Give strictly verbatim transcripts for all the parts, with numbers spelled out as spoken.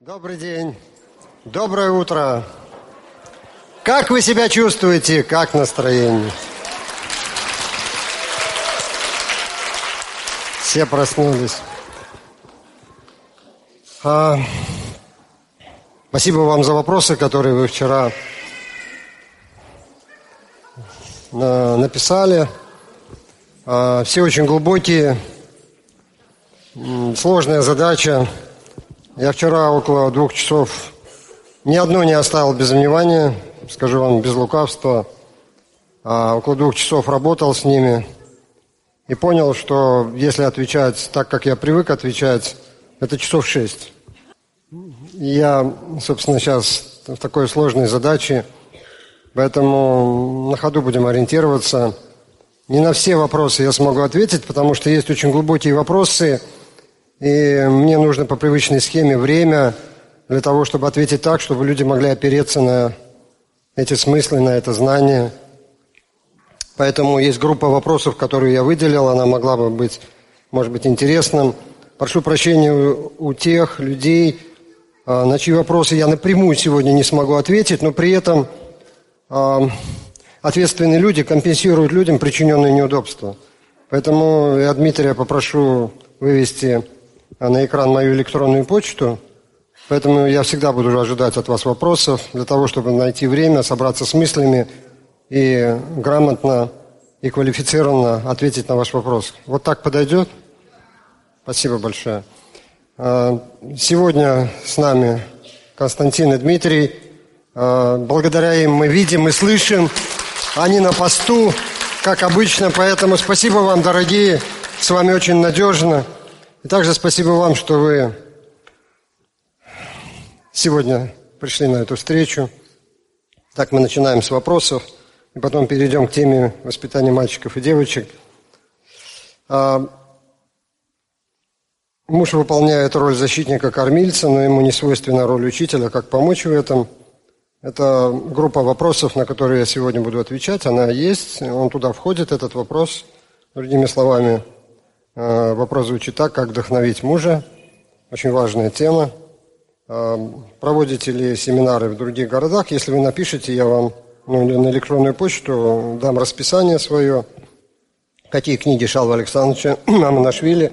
Добрый день. Доброе утро. Как вы себя чувствуете? Как настроение? Все проснулись. А, спасибо вам за вопросы, которые вы вчера на, написали. А, все очень глубокие. Сложная задача. Я вчера около двух часов ни одну не оставил без внимания, скажу вам без лукавства. А около двух часов работал с ними и понял, что если отвечать так, как я привык отвечать, это часов шесть. И я, собственно, сейчас в такой сложной задаче, поэтому на ходу будем ориентироваться. Не на все вопросы я смогу ответить, потому что есть очень глубокие вопросы, и мне нужно по привычной схеме время для того, чтобы ответить так, чтобы люди могли опереться на эти смыслы, на это знание. Поэтому есть группа вопросов, которые я выделил, она могла бы быть, может быть, интересным. Прошу прощения у, у тех людей, на чьи вопросы я напрямую сегодня не смогу ответить, но при этом э, ответственные люди компенсируют людям причиненные неудобства. Поэтому я Дмитрия попрошу вывести на экран мою электронную почту. Поэтому я всегда буду ожидать от вас вопросов, для того, чтобы найти время, собраться с мыслями и грамотно и квалифицированно ответить на ваш вопрос. Вот так подойдет? Спасибо большое. Сегодня с нами Константин и Дмитрий. Благодаря им мы видим и слышим. Они на посту, как обычно. Поэтому спасибо вам, дорогие. С вами очень надежно. И также спасибо вам, что вы сегодня пришли на эту встречу. Так мы начинаем с вопросов, и потом перейдем к теме воспитания мальчиков и девочек. А, муж выполняет роль защитника-кормильца, но ему не свойственна роль учителя, как помочь в этом. Это группа вопросов, на которые я сегодня буду отвечать. Она есть, он туда входит, этот вопрос. Другими словами, вопрос звучит так: как вдохновить мужа? Очень важная тема. Проводите ли семинары в других городах? Если вы напишите, я вам ну, на электронную почту дам расписание свое. Какие книги Шалва Александровича Мамонашвили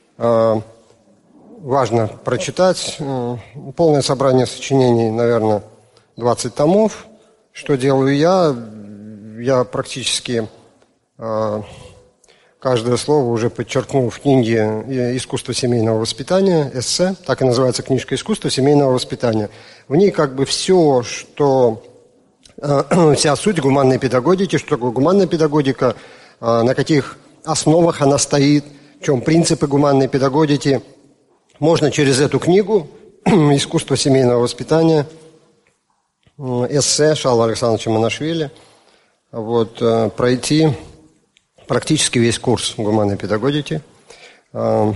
важно прочитать. Полное собрание сочинений, наверное, двадцать томов. Что делаю я? Я практически каждое слово уже подчеркнул в книге «Искусство семейного воспитания», эссе, так и называется книжка «Искусство семейного воспитания». В ней как бы все, что, э, вся суть гуманной педагогики, что такое гуманная педагогика, э, на каких основах она стоит, в чем принципы гуманной педагогики. Можно через эту книгу «Искусство семейного воспитания», эссе Шалва Александровича Мамонашвили, вот, э, пройти практически весь курс гуманной педагогики. С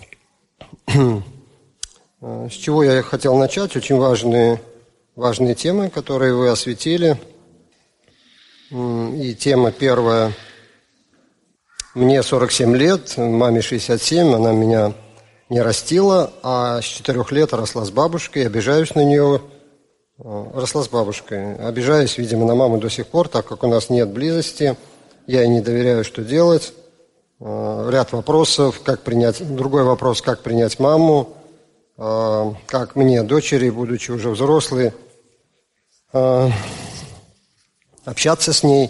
чего я хотел начать? Очень важные, важные темы, которые вы осветили. И тема первая. Мне сорок семь лет, маме шестьдесят семь, она меня не растила, а с четырёх лет росла с бабушкой, обижаюсь на нее. Росла с бабушкой. Обижаюсь, видимо, на маму до сих пор, так как у нас нет близости. Я ей не доверяю, что делать. Ряд вопросов, как принять... Другой вопрос, как принять маму, как мне, дочери, будучи уже взрослой, общаться с ней.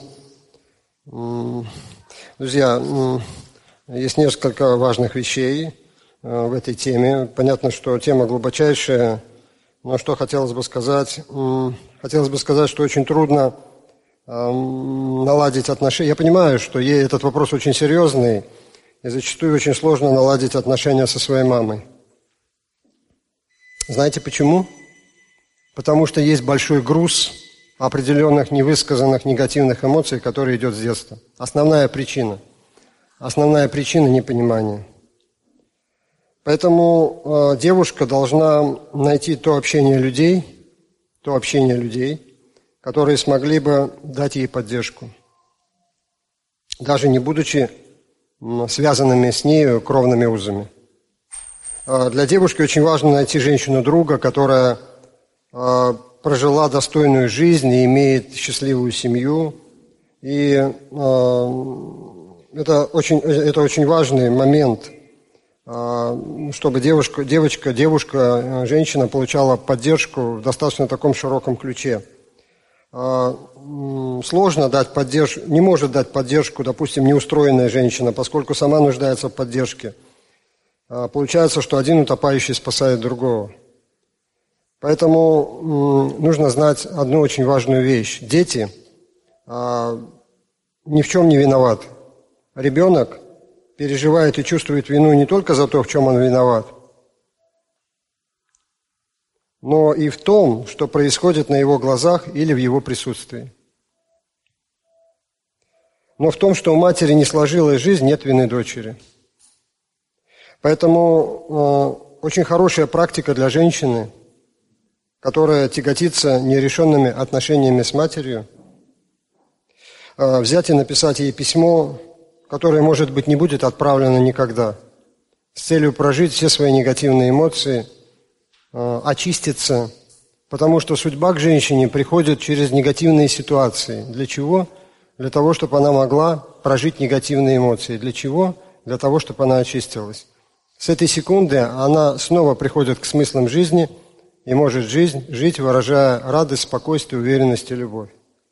Друзья, есть несколько важных вещей в этой теме. Понятно, что тема глубочайшая, но что хотелось бы сказать? Хотелось бы сказать, что очень трудно наладить отношения. Я понимаю, что ей этот вопрос очень серьезный, и зачастую очень сложно наладить отношения со своей мамой. Знаете почему? Потому что есть большой груз определенных невысказанных негативных эмоций, который идет с детства. Основная причина. Основная причина непонимания. Поэтому э, девушка должна найти то общение людей, то общение людей, которые смогли бы дать ей поддержку, даже не будучи связанными с ней кровными узами. Для девушки очень важно найти женщину-друга, которая прожила достойную жизнь и имеет счастливую семью. И это очень, это очень важный момент, чтобы девушка, девочка, девушка, женщина получала поддержку в достаточно таком широком ключе. Сложно дать поддержку, не может дать поддержку, допустим, неустроенная женщина, поскольку сама нуждается в поддержке. Получается, что один утопающий спасает другого. Поэтому нужно знать одну очень важную вещь. Дети ни в чем не виноваты. Ребенок переживает и чувствует вину не только за то, в чем он виноват, но и в том, что происходит на его глазах или в его присутствии. Но в том, что у матери не сложилась жизнь, нет вины дочери. Поэтому э, очень хорошая практика для женщины, которая тяготится нерешенными отношениями с матерью, э, взять и написать ей письмо, которое, может быть, не будет отправлено никогда, с целью прожить все свои негативные эмоции, э, очиститься, потому что судьба к женщине приходит через негативные ситуации. Для чего? Для того, чтобы она могла прожить негативные эмоции. Для чего? Для того, чтобы она очистилась. С этой секунды она снова приходит к смыслам жизни и может жизнь, жить, выражая радость, спокойствие, уверенность и любовь.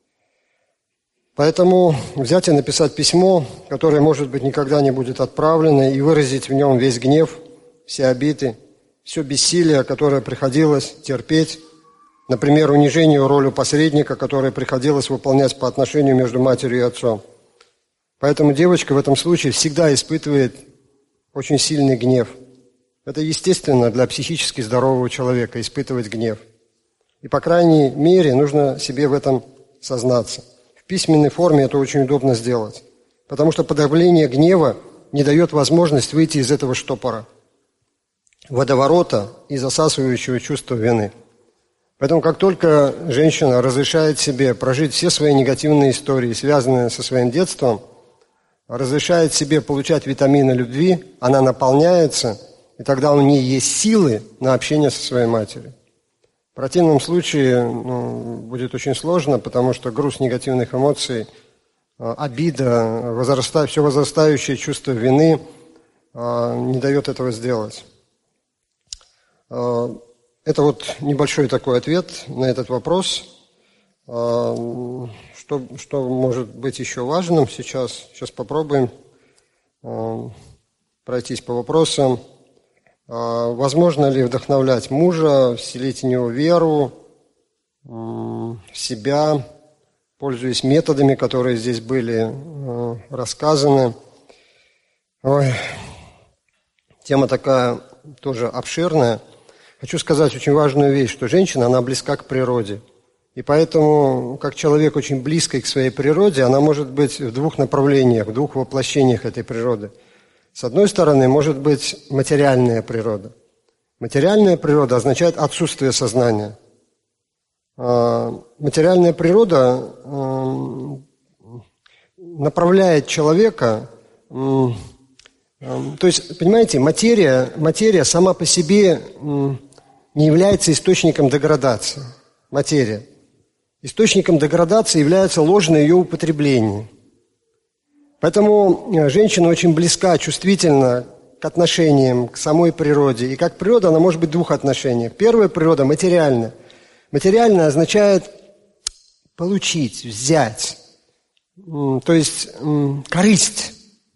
Поэтому взять и написать письмо, которое, может быть, никогда не будет отправлено, и выразить в нем весь гнев, все обиды, все бессилие, которое приходилось терпеть, например, унижению роли посредника, которое приходилось выполнять по отношению между матерью и отцом. Поэтому девочка в этом случае всегда испытывает очень сильный гнев. Это естественно для психически здорового человека испытывать гнев. И, по крайней мере, нужно себе в этом сознаться. В письменной форме это очень удобно сделать, потому что подавление гнева не дает возможность выйти из этого штопора, водоворота и засасывающего чувства вины. Поэтому, как только женщина разрешает себе прожить все свои негативные истории, связанные со своим детством, разрешает себе получать витамины любви, она наполняется, и тогда у нее есть силы на общение со своей матерью. В противном случае ну, будет очень сложно, потому что груз негативных эмоций, обида, возраста, все возрастающее чувство вины не дает этого сделать. Это вот небольшой такой ответ на этот вопрос. Что, что может быть еще важным сейчас? Сейчас попробуем э, пройтись по вопросам. Э, возможно ли вдохновлять мужа, вселить в него веру, э, в себя, пользуясь методами, которые здесь были э, рассказаны? Ой, тема такая тоже обширная. Хочу сказать очень важную вещь, что женщина, она близка к природе. И поэтому, как человек очень близкий к своей природе, она может быть в двух направлениях, в двух воплощениях этой природы. С одной стороны, может быть материальная природа. Материальная природа означает отсутствие сознания. Материальная природа направляет человека, то есть, понимаете, материя, материя сама по себе не является источником деградации. Материя. Источником деградации является ложное ее употребление. Поэтому женщина очень близка, чувствительна к отношениям, к самой природе. И как природа она может быть в двух отношениях. Первая природа – материальная. Материальная означает получить, взять, то есть корысть.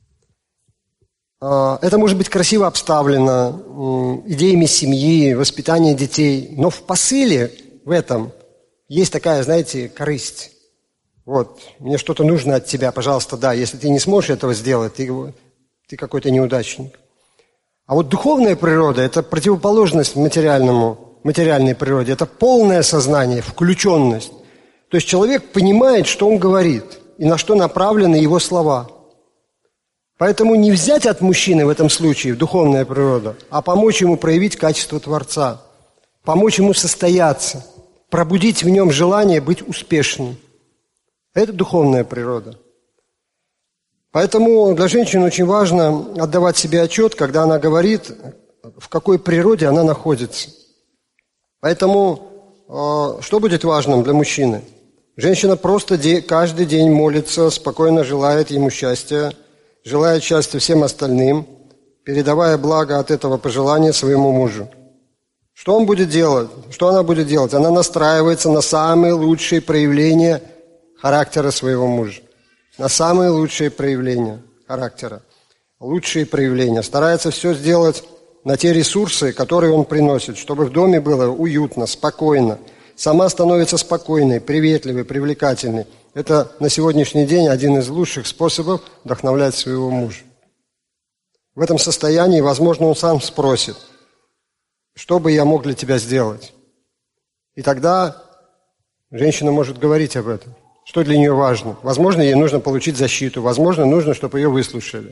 Это может быть красиво обставлено идеями семьи, воспитания детей, но в посыле в этом есть такая, знаете, корысть. Вот, мне что-то нужно от тебя, пожалуйста, да. Если ты не сможешь этого сделать, ты, ты какой-то неудачник. А вот духовная природа – это противоположность материальному, материальной природе. Это полное сознание, включенность. То есть человек понимает, что он говорит и на что направлены его слова. Поэтому не взять от мужчины в этом случае духовная природа, а помочь ему проявить качество Творца, помочь ему состояться, пробудить в нем желание быть успешным. Это духовная природа. Поэтому для женщины очень важно отдавать себе отчет, когда она говорит в какой природе она находится. Поэтому э, что будет важным для мужчины? Женщина просто де- каждый день молится, спокойно желает ему счастья, желает счастья всем остальным, передавая благо от этого пожелания своему мужу. Что он будет делать? Что она будет делать? Она настраивается на самые лучшие проявления характера своего мужа. На самые лучшие проявления характера. Лучшие проявления. Старается все сделать на те ресурсы, которые он приносит, чтобы в доме было уютно, спокойно. Сама становится спокойной, приветливой, привлекательной. Это на сегодняшний день один из лучших способов вдохновлять своего мужа. В этом состоянии, возможно, он сам спросит, что бы я мог для тебя сделать? И тогда женщина может говорить об этом, что для нее важно. Возможно, ей нужно получить защиту, возможно, нужно, чтобы ее выслушали.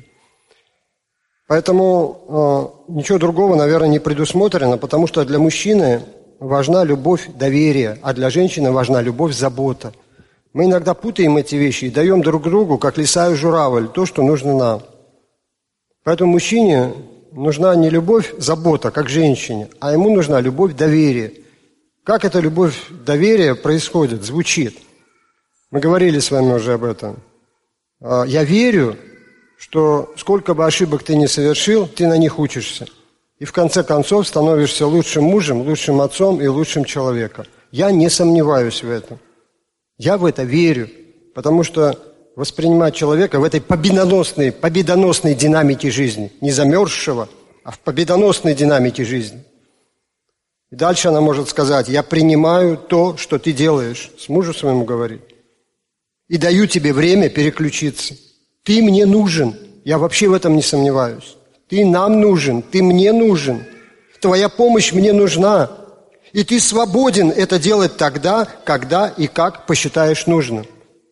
Поэтому э, ничего другого, наверное, не предусмотрено, потому что для мужчины важна любовь, доверие, а для женщины важна любовь, забота. Мы иногда путаем эти вещи и даем друг другу, как лиса и журавль, то, что нужно нам. Поэтому мужчине нужна не любовь, забота, как женщине, а ему нужна любовь, доверие. Как эта любовь, доверие происходит, звучит? Мы говорили с вами уже об этом. Я верю, что сколько бы ошибок ты ни совершил, ты на них учишься. И в конце концов становишься лучшим мужем, лучшим отцом и лучшим человеком. Я не сомневаюсь в этом. Я в это верю, потому что воспринимать человека в этой победоносной, победоносной динамике жизни, не замерзшего, а в победоносной динамике жизни. И дальше она может сказать: я принимаю то, что ты делаешь, с мужем своему говорит, и даю тебе время переключиться. Ты мне нужен, я вообще в этом не сомневаюсь. Ты нам нужен, ты мне нужен, твоя помощь мне нужна. И ты свободен это делать тогда, когда и как посчитаешь нужным.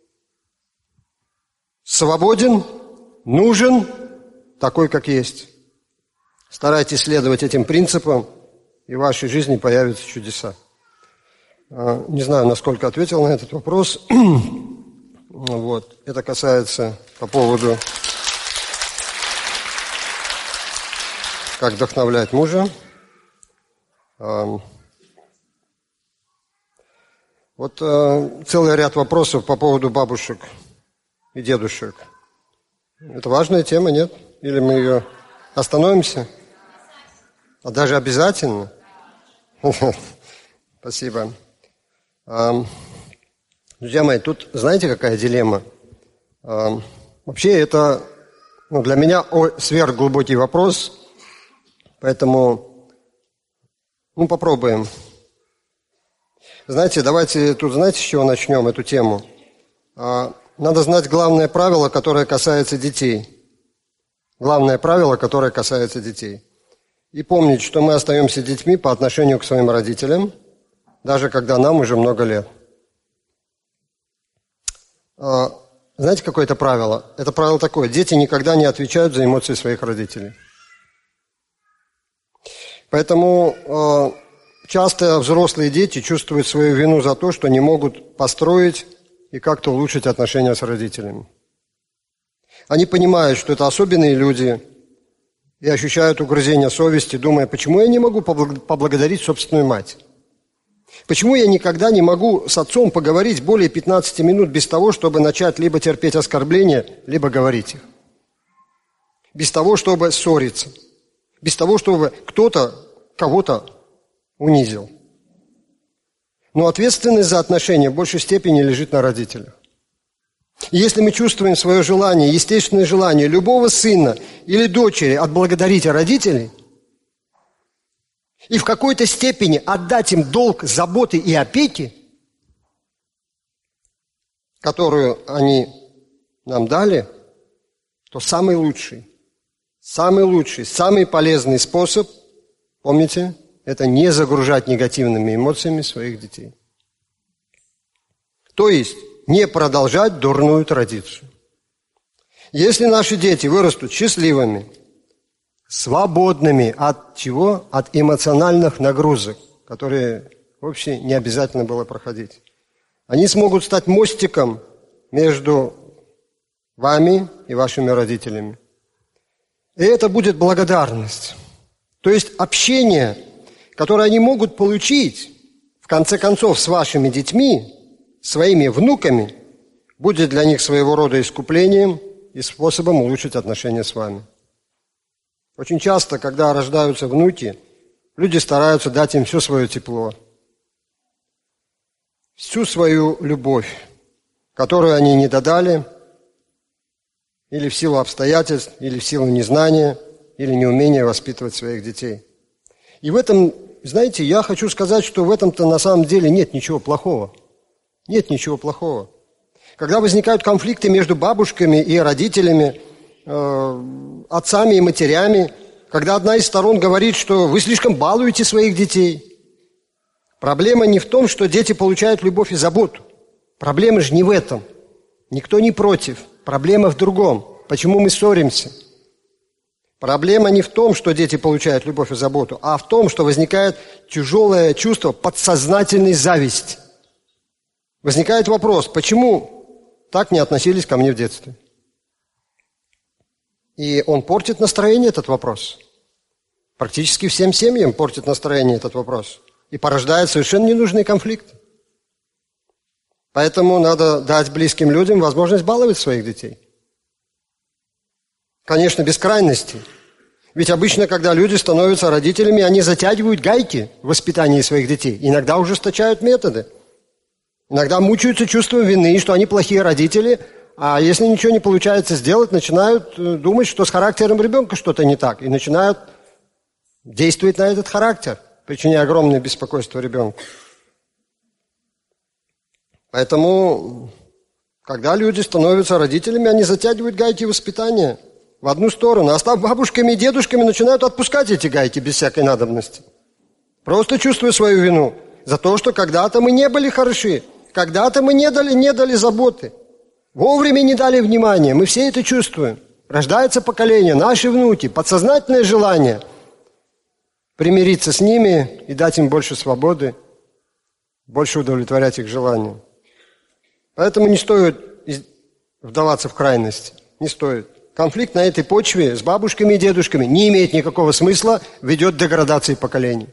Свободен, нужен, такой, как есть. Старайтесь следовать этим принципам, и в вашей жизни появятся чудеса. Не знаю, насколько ответил на этот вопрос. Вот. Это касается по поводу, как вдохновлять мужа. Вот целый ряд вопросов по поводу бабушек и дедушек. Это важная тема, нет? Или мы ее остановимся? А даже обязательно? Спасибо. Друзья мои, тут знаете, какая дилемма? Вообще это ну, для меня сверхглубокий вопрос, поэтому ну, попробуем. Знаете, давайте тут, знаете, с чего начнем эту тему? Надо знать главное правило, которое касается детей. Главное правило, которое касается детей. И помнить, что мы остаемся детьми по отношению к своим родителям, даже когда нам уже много лет. Знаете, какое это правило? Это правило такое: дети никогда не отвечают за эмоции своих родителей. Поэтому часто взрослые дети чувствуют свою вину за то, что не могут построить и как-то улучшить отношения с родителями. Они понимают, что это особенные люди, и ощущают угрызение совести, думая: почему я не могу поблагодарить собственную мать? Почему я никогда не могу с отцом поговорить более пятнадцати минут без того, чтобы начать либо терпеть оскорбления, либо говорить их? Без того, чтобы ссориться. Без того, чтобы кто-то кого-то унизил. Но ответственность за отношения в большей степени лежит на родителях. И если мы чувствуем свое желание, естественное желание любого сына или дочери отблагодарить родителей и в какой-то степени отдать им долг заботы и опеки, которую они нам дали, то самый лучший, самый лучший, самый полезный способ, помните, это не загружать негативными эмоциями своих детей. То есть не продолжать дурную традицию. Если наши дети вырастут счастливыми, свободными от чего? От эмоциональных нагрузок, которые вообще не обязательно было проходить. Они смогут стать мостиком между вами и вашими родителями. И это будет благодарность. То есть общение, которое они могут получить, в конце концов, с вашими детьми, своими внуками, будет для них своего рода искуплением и способом улучшить отношения с вами. Очень часто, когда рождаются внуки, люди стараются дать им все свое тепло, всю свою любовь, которую они не додали, или в силу обстоятельств, или в силу незнания, или неумения воспитывать своих детей. И в этом, знаете, я хочу сказать, что в этом-то на самом деле нет ничего плохого. Нет ничего плохого. Когда возникают конфликты между бабушками и родителями, э, отцами и матерями, когда одна из сторон говорит, что вы слишком балуете своих детей, проблема не в том, что дети получают любовь и заботу. Проблема же не в этом. Никто не против. Проблема в другом. Почему мы ссоримся? Проблема не в том, что дети получают любовь и заботу, а в том, что возникает тяжелое чувство подсознательной зависти. Возникает вопрос, почему так не относились ко мне в детстве? И он портит настроение, этот вопрос. Практически всем семьям портит настроение этот вопрос. И порождает совершенно ненужные конфликты. Поэтому надо дать близким людям возможность баловать своих детей. Конечно, без крайностей. Ведь обычно, когда люди становятся родителями, они затягивают гайки в воспитании своих детей. Иногда ужесточают методы. Иногда мучаются чувством вины, что они плохие родители, а если ничего не получается сделать, начинают думать, что с характером ребенка что-то не так, и начинают действовать на этот характер, причиняя огромное беспокойство ребенку. Поэтому, когда люди становятся родителями, они затягивают гайки воспитания в одну сторону, а став бабушками и дедушками, начинают отпускать эти гайки без всякой надобности. Просто чувствуя свою вину за то, что когда-то мы не были хороши, когда-то мы не дали, не дали заботы, вовремя не дали внимания. Мы все это чувствуем. Рождается поколение, наши внуки, подсознательное желание примириться с ними и дать им больше свободы, больше удовлетворять их желания. Поэтому не стоит вдаваться в крайности. Не стоит. Конфликт на этой почве с бабушками и дедушками не имеет никакого смысла, ведет к деградации поколений.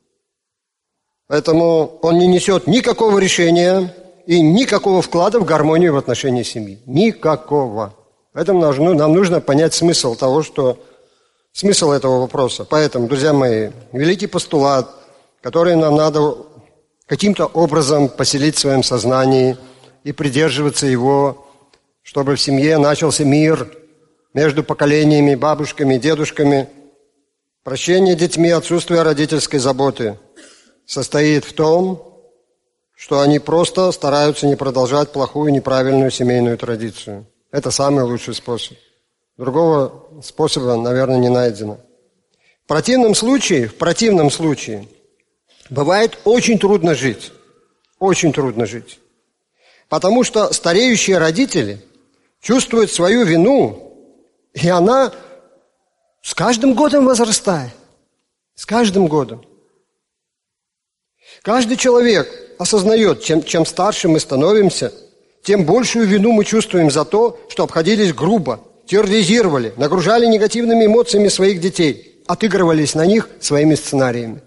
Поэтому он не несет никакого решения и никакого вклада в гармонию в отношении семьи. Никакого. Поэтому нам нужно понять смысл того, что... Смысл этого вопроса. Поэтому, друзья мои, великий постулат, который нам надо каким-то образом поселить в своем сознании и придерживаться его, чтобы в семье начался мир между поколениями, бабушками, дедушками. Прощение детьми, отсутствие родительской заботы состоит в том, что они просто стараются не продолжать плохую, неправильную семейную традицию. Это самый лучший способ. Другого способа, наверное, не найдено. В противном случае, в противном случае, бывает очень трудно жить. Очень трудно жить. Потому что стареющие родители чувствуют свою вину, и она с каждым годом возрастает. С каждым годом. Каждый человек осознает, чем, чем старше мы становимся, тем большую вину мы чувствуем за то, что обходились грубо, терроризировали, нагружали негативными эмоциями своих детей, отыгрывались на них своими сценариями.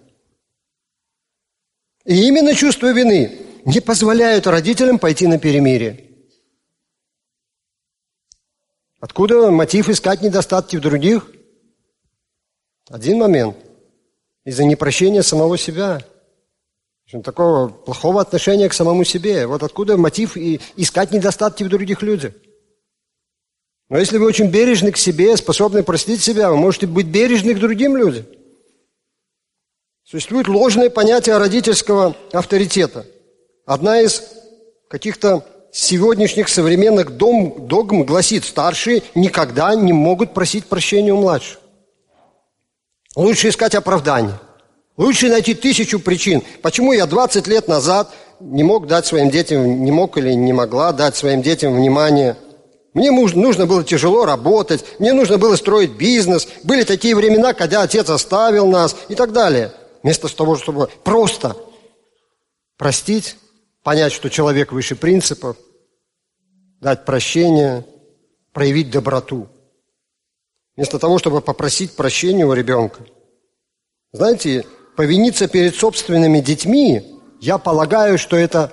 И именно чувство вины не позволяет родителям пойти на перемирие. Откуда мотив искать недостатки в других? Один момент. Из-за непрощения самого себя. Такого плохого отношения к самому себе. Вот откуда мотив и искать недостатки в других людях. Но если вы очень бережны к себе, способны простить себя, вы можете быть бережны к другим людям. Существует ложное понятие родительского авторитета. Одна из каких-то сегодняшних современных дом, догм гласит, старшие никогда не могут просить прощения у младших. Лучше искать оправдание. Лучше найти тысячу причин, почему я двадцать лет назад не мог дать своим детям, не мог или не могла дать своим детям внимание. Мне нужно было тяжело работать, мне нужно было строить бизнес. Были такие времена, когда отец оставил нас и так далее. Вместо того, чтобы просто простить, понять, что человек выше принципов, дать прощение, проявить доброту. Вместо того, чтобы попросить прощения у ребенка, Знаете, повиниться перед собственными детьми, я полагаю, что это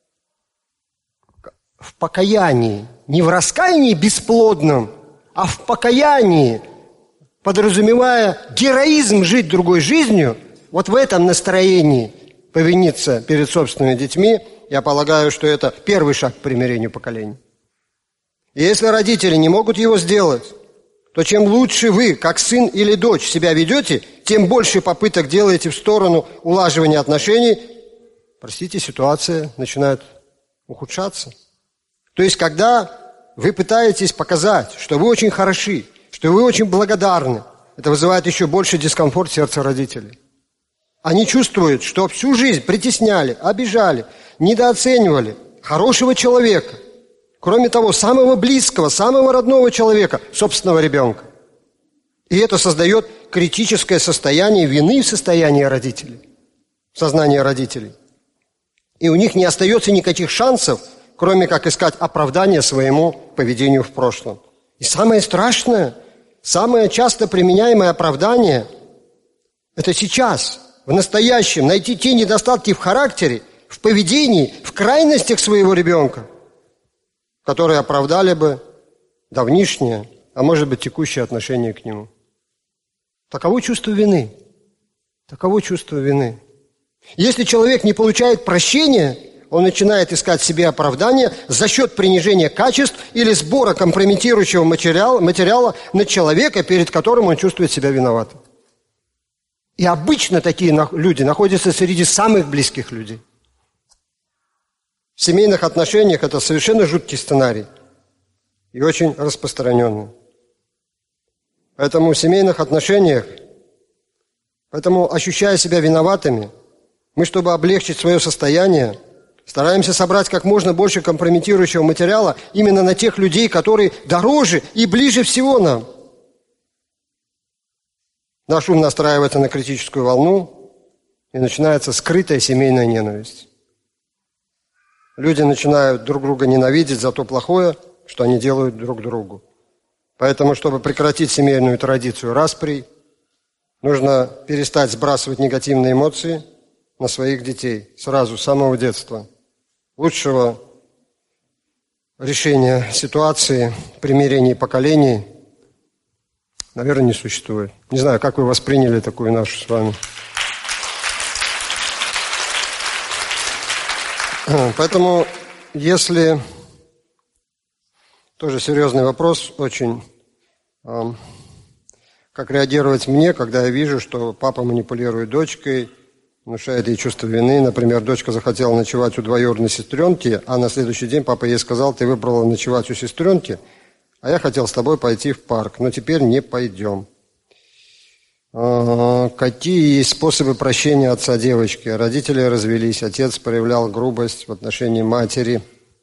в покаянии, не в раскаянии бесплодном, а в покаянии, подразумевая героизм жить другой жизнью, вот в этом настроении повиниться перед собственными детьми, я полагаю, что это первый шаг к примирению поколений. И если родители не могут его сделать, то чем лучше вы, как сын или дочь, себя ведете, тем больше попыток делаете в сторону улаживания отношений, простите, ситуация начинает ухудшаться. То есть, когда вы пытаетесь показать, что вы очень хороши, что вы очень благодарны, это вызывает еще больше дискомфорт в сердце родителей. Они чувствуют, что всю жизнь притесняли, обижали, недооценивали хорошего человека, кроме того, самого близкого, самого родного человека, собственного ребенка. И это создает критическое состояние вины в состоянии родителей, в сознании родителей. И у них не остается никаких шансов, кроме как искать оправдание своему поведению в прошлом. И самое страшное, самое часто применяемое оправдание – это сейчас, в настоящем, найти те недостатки в характере, в поведении, в крайностях своего ребенка, которые оправдали бы давнишнее, а может быть текущее отношение к нему. Таково чувство вины. Таково чувство вины. Если человек не получает прощения, он начинает искать себе оправдания за счет принижения качеств или сбора компрометирующего материала, материала на человека, перед которым он чувствует себя виноватым. И обычно такие люди находятся среди самых близких людей. В семейных отношениях это совершенно жуткий сценарий и очень распространенный. Поэтому в семейных отношениях, поэтому, ощущая себя виноватыми, мы, чтобы облегчить свое состояние, стараемся собрать как можно больше компрометирующего материала именно на тех людей, которые дороже и ближе всего нам. Наш ум настраивается на критическую волну, и начинается скрытая семейная ненависть. Люди начинают друг друга ненавидеть за то плохое, что они делают друг другу. Поэтому, чтобы прекратить семейную традицию распри, нужно перестать сбрасывать негативные эмоции на своих детей сразу, с самого детства. Лучшего решения ситуации, примирения поколений, наверное, не существует. Не знаю, как вы восприняли такую нашу с вами. Поэтому, если... Тоже серьезный вопрос, очень. Как реагировать мне, когда я вижу, что папа манипулирует дочкой, внушает ей чувство вины. Например, дочка захотела ночевать у двоюродной сестренки, а на следующий день папа ей сказал: ты выбрала ночевать у сестренки, а я хотел с тобой пойти в парк, но теперь не пойдем. Какие есть способы прощения отца девочки? Родители развелись, отец проявлял грубость в отношении матери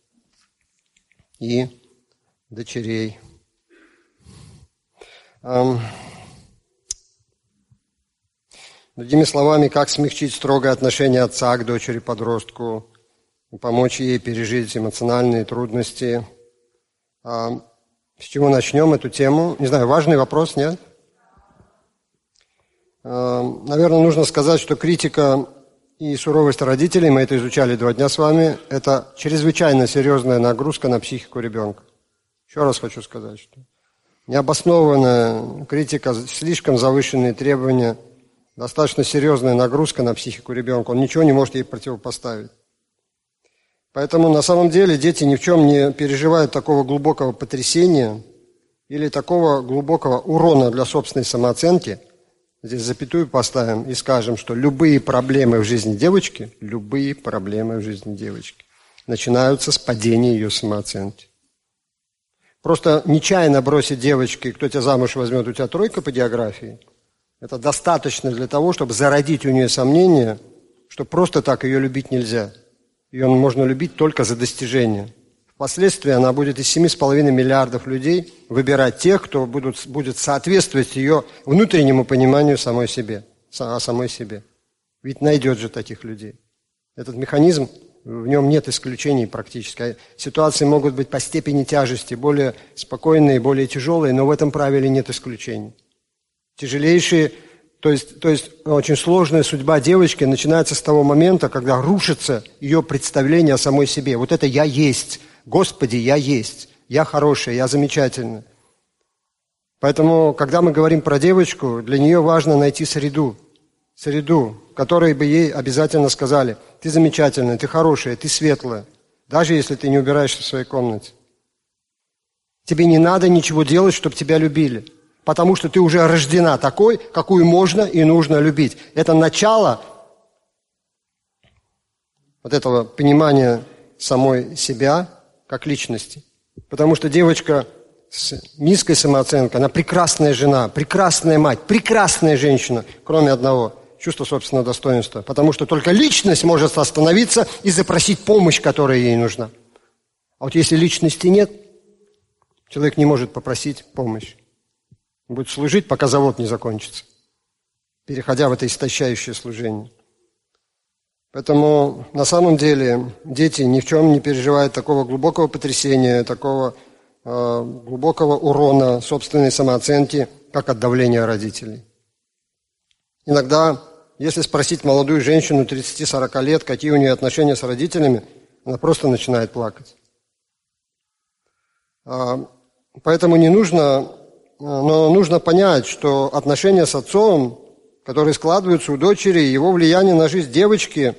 и дочерей. Другими словами, как смягчить строгое отношение отца к дочери-подростку, помочь ей пережить эмоциональные трудности. С чего начнем эту тему? Не знаю, важный вопрос, нет? Наверное, нужно сказать, что критика и суровость родителей, мы это изучали два дня с вами, это чрезвычайно серьезная нагрузка на психику ребенка. Еще раз хочу сказать, что необоснованная критика, слишком завышенные требования, достаточно серьезная нагрузка на психику ребенка. Он ничего не может ей противопоставить. Поэтому на самом деле дети ни в чем не переживают такого глубокого потрясения или такого глубокого урона для собственной самооценки. Здесь запятую поставим и скажем, что любые проблемы в жизни девочки, любые проблемы в жизни девочки начинаются с падения ее самооценки. Просто нечаянно бросить девочке, кто тебя замуж возьмет, у тебя тройка по географии, это достаточно для того, чтобы зародить у нее сомнение, что просто так ее любить нельзя. Ее можно любить только за достижения. Впоследствии она будет из семи с половиной миллиардов людей выбирать тех, кто будут, будет соответствовать ее внутреннему пониманию самой себе, о самой себе. Ведь найдет же таких людей. Этот механизм, в нем нет исключений практически. Ситуации могут быть по степени тяжести более спокойные, более тяжелые, но в этом правиле нет исключений. Тяжелейшие То есть, то есть очень сложная судьба девочки начинается с того момента, когда рушится ее представление о самой себе. Вот это «я есть», «Господи, я есть», «я хорошая», «я замечательная». Поэтому, когда мы говорим про девочку, для нее важно найти среду, среду, в которой бы ей обязательно сказали: «Ты замечательная, ты хорошая, ты светлая, даже если ты не убираешься в своей комнате. Тебе не надо ничего делать, чтобы тебя любили, потому что ты уже рождена такой, какую можно и нужно любить». Это начало вот этого понимания самой себя как личности. Потому что девочка с низкой самооценкой, она прекрасная жена, прекрасная мать, прекрасная женщина, кроме одного – чувства собственного достоинства. Потому что только личность может остановиться и запросить помощь, которая ей нужна. А вот если личности нет, человек не может попросить помощь. Он будет служить, пока завод не закончится, переходя в это истощающее служение. Поэтому на самом деле дети ни в чем не переживают такого глубокого потрясения, такого глубокого урона собственной самооценки, как от давления родителей. Иногда, если спросить молодую женщину тридцати-сорока лет, какие у нее отношения с родителями, она просто начинает плакать. Поэтому не нужно, но нужно понять, что отношения с отцом, которые складываются у дочери, его влияние на жизнь девочки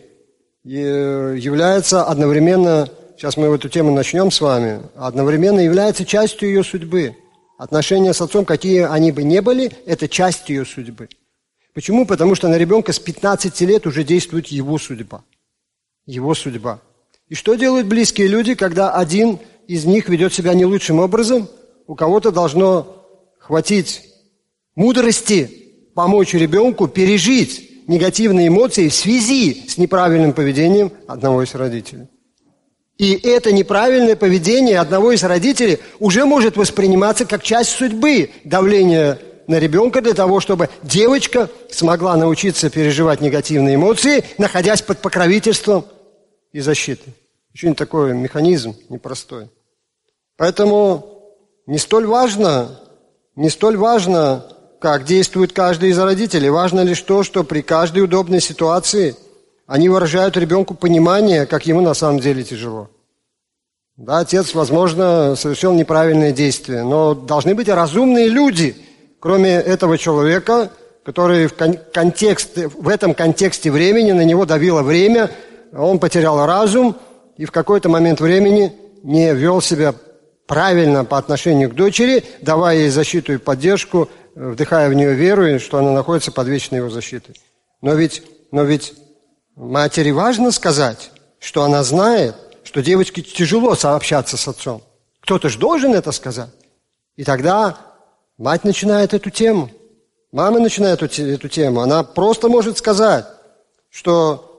является одновременно, сейчас мы эту тему начнем с вами, одновременно является частью ее судьбы. Отношения с отцом, какие они бы ни были, это часть ее судьбы. Почему? Потому что на ребенка с пятнадцати лет уже действует его судьба. Его судьба. И что делают близкие люди, когда один из них ведет себя не лучшим образом? У кого-то должно хватить мудрости помочь ребенку пережить негативные эмоции в связи с неправильным поведением одного из родителей. И это неправильное поведение одного из родителей уже может восприниматься как часть судьбы, давления на ребенка для того, чтобы девочка смогла научиться переживать негативные эмоции, находясь под покровительством и защитой. Очень такой механизм непростой. Поэтому не столь важно, не столь важно, как действует каждый из родителей. Важно лишь то, что при каждой удобной ситуации они выражают ребенку понимание, как ему на самом деле тяжело. Да, отец, возможно, совершил неправильное действие, но должны быть разумные люди, кроме этого человека, который в, контекст, в этом контексте времени, на него давило время, он потерял разум и в какой-то момент времени не вел себя правильно по отношению к дочери, давая ей защиту и поддержку, вдыхая в нее веру, и что она находится под вечной его защитой. Но ведь, но ведь матери важно сказать, что она знает, что девочке тяжело сообщаться с отцом. Кто-то же должен это сказать. И тогда мать начинает эту тему. Мама начинает эту, эту тему. Она просто может сказать, что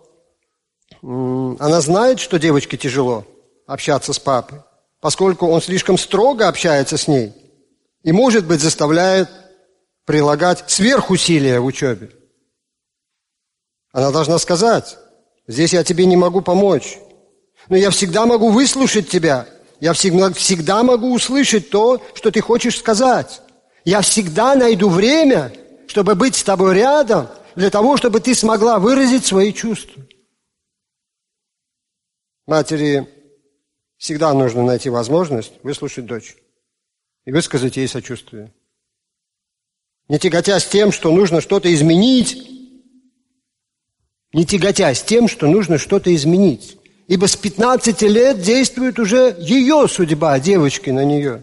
м, она знает, что девочке тяжело общаться с папой, поскольку он слишком строго общается с ней и, может быть, заставляет прилагать сверхусилия в учебе. Она должна сказать: здесь я тебе не могу помочь, но я всегда могу выслушать тебя, я всегда, всегда могу услышать то, что ты хочешь сказать. Я всегда найду время, чтобы быть с тобой рядом, для того, чтобы ты смогла выразить свои чувства. Матери всегда нужно найти возможность выслушать дочь и высказать ей сочувствие. Не тяготясь тем, что нужно что-то изменить, не тяготясь тем, что нужно что-то изменить. Ибо с пятнадцати лет действует уже ее судьба, девочки, на нее.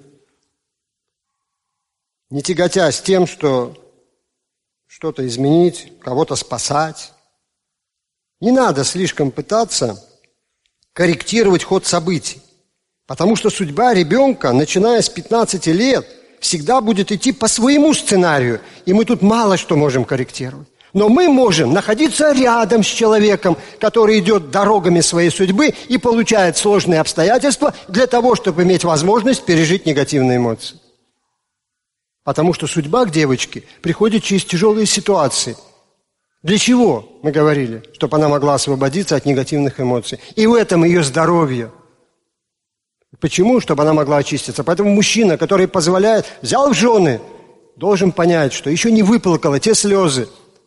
Не тяготясь тем, что что-то изменить, кого-то спасать. Не надо слишком пытаться корректировать ход событий. Потому что судьба ребенка, начиная с пятнадцати лет, всегда будет идти по своему сценарию. И мы тут мало что можем корректировать. Но мы можем находиться рядом с человеком, который идет дорогами своей судьбы и получает сложные обстоятельства для того, чтобы иметь возможность пережить негативные эмоции. Потому что судьба к девочке приходит через тяжелые ситуации. Для чего, мы говорили? Чтобы она могла освободиться от негативных эмоций. И в этом ее здоровье. Почему? Чтобы она могла очиститься. Поэтому мужчина, который позволяет, взял в жены, должен понять, что еще не выплакала те слезы,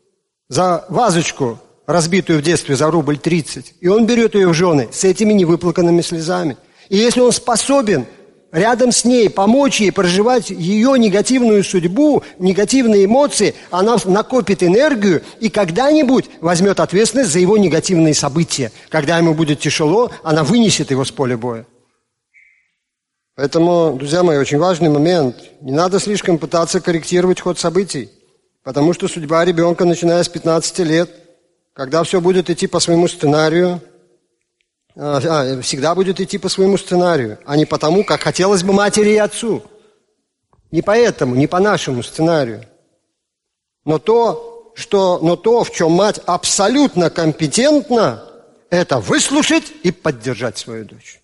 за вазочку, разбитую в детстве за рубль тридцать, и он берет ее в жены с этими невыплаканными слезами. И если он способен рядом с ней помочь ей проживать ее негативную судьбу, негативные эмоции, она накопит энергию и когда-нибудь возьмет ответственность за его негативные события. Когда ему будет тяжело, она вынесет его с поля боя. Поэтому, друзья мои, очень важный момент. Не надо слишком пытаться корректировать ход событий, потому что судьба ребенка, начиная с пятнадцати лет, когда все будет идти по своему сценарию, а, всегда будет идти по своему сценарию, а не по тому, как хотелось бы матери и отцу. Не по этому, не по нашему сценарию. Но то, что, но то, в чем мать абсолютно компетентна, это выслушать и поддержать свою дочь.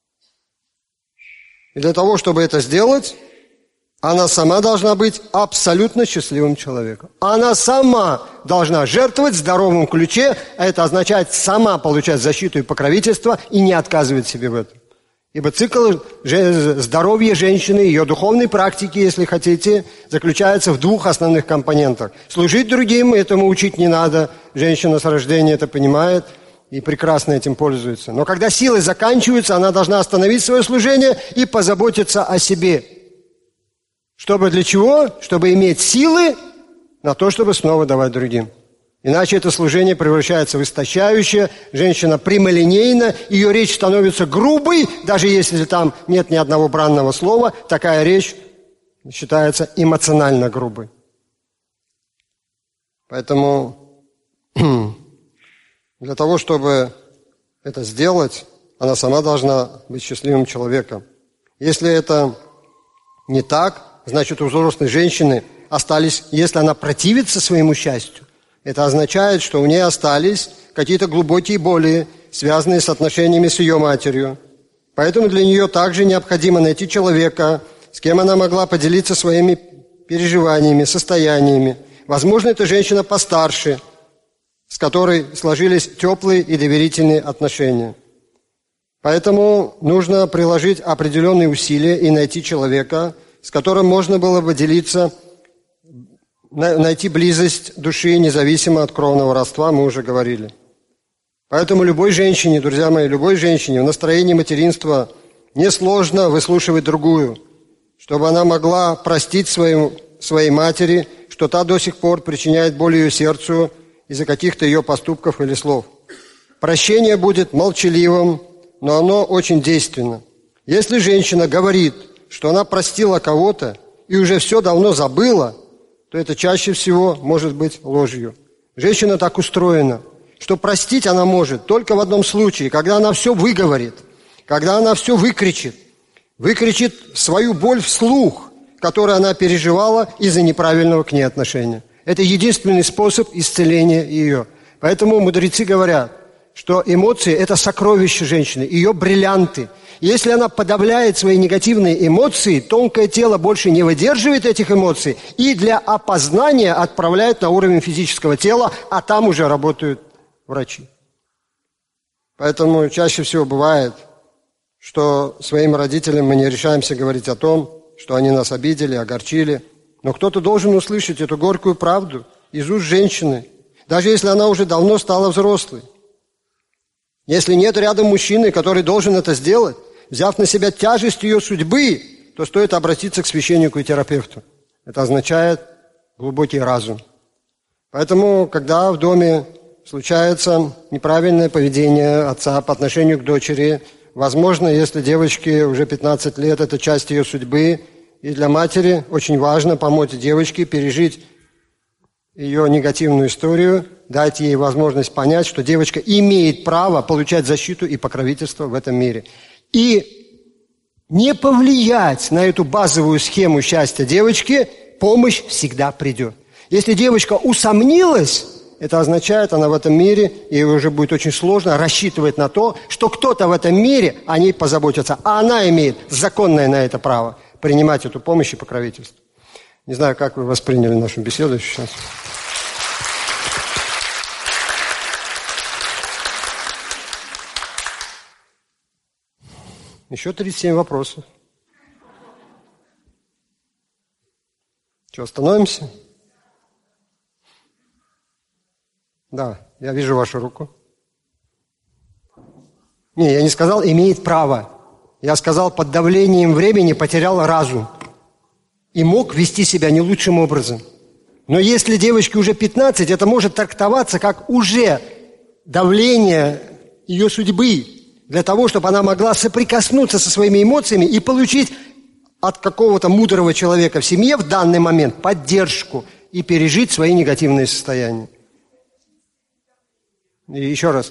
И для того, чтобы это сделать, она сама должна быть абсолютно счастливым человеком. Она сама должна жертвовать в здоровом ключе, а это означает сама получать защиту и покровительство и не отказывать себе в этом. Ибо цикл здоровья женщины, ее духовной практики, если хотите, заключается в двух основных компонентах. Служить другим, этому учить не надо. Женщина с рождения это понимает и прекрасно этим пользуется. Но когда силы заканчиваются, она должна остановить свое служение и позаботиться о себе. Чтобы для чего? Чтобы иметь силы на то, чтобы снова давать другим. Иначе это служение превращается в истощающее, женщина прямолинейна, ее речь становится грубой, даже если там нет ни одного бранного слова, такая речь считается эмоционально грубой. Поэтому для того, чтобы это сделать, она сама должна быть счастливым человеком. Если это не так, значит, у взрослой женщины остались, если она противится своему счастью, это означает, что у нее остались какие-то глубокие боли, связанные с отношениями с ее матерью. Поэтому для нее также необходимо найти человека, с кем она могла поделиться своими переживаниями, состояниями. Возможно, это женщина постарше, с которой сложились теплые и доверительные отношения. Поэтому нужно приложить определенные усилия и найти человека, с которым можно было бы делиться, найти близость души, независимо от кровного родства, мы уже говорили. Поэтому любой женщине, друзья мои, любой женщине в настроении материнства несложно выслушивать другую, чтобы она могла простить свою, своей матери, что та до сих пор причиняет боль ее сердцу из-за каких-то ее поступков или слов. Прощение будет молчаливым, но оно очень действенно. Если женщина говорит, что она простила кого-то и уже все давно забыла, то это чаще всего может быть ложью. Женщина так устроена, что простить она может только в одном случае, когда она все выговорит, когда она все выкричит, выкричит свою боль вслух, которую она переживала из-за неправильного к ней отношения. Это единственный способ исцеления ее. Поэтому мудрецы говорят, что эмоции – это сокровище женщины, ее бриллианты. Если она подавляет свои негативные эмоции, тонкое тело больше не выдерживает этих эмоций и для опознания отправляет на уровень физического тела, а там уже работают врачи. Поэтому чаще всего бывает, что своим родителям мы не решаемся говорить о том, что они нас обидели, огорчили. Но кто-то должен услышать эту горькую правду из уст женщины, даже если она уже давно стала взрослой. Если нет рядом мужчины, который должен это сделать, взяв на себя тяжесть ее судьбы, то стоит обратиться к священнику и терапевту. Это означает глубокий разум. Поэтому, когда в доме случается неправильное поведение отца по отношению к дочери, возможно, если девочке уже пятнадцать лет, это часть ее судьбы, и для матери очень важно помочь девочке пережить ее негативную историю, дать ей возможность понять, что девочка имеет право получать защиту и покровительство в этом мире. И не повлиять на эту базовую схему счастья девочки, помощь всегда придет. Если девочка усомнилась, это означает, она в этом мире, ей уже будет очень сложно рассчитывать на то, что кто-то в этом мире о ней позаботится, а она имеет законное на это право принимать эту помощь и покровительство. Не знаю, как вы восприняли нашу беседу сейчас. Еще тридцать семь вопросов. Что, остановимся? Да, я вижу вашу руку. Не, я не сказал «имеет право». Я сказал, под давлением времени потерял разум и мог вести себя не лучшим образом. Но если девочке уже пятнадцать, это может трактоваться как уже давление ее судьбы для того, чтобы она могла соприкоснуться со своими эмоциями и получить от какого-то мудрого человека в семье в данный момент поддержку и пережить свои негативные состояния. И еще раз.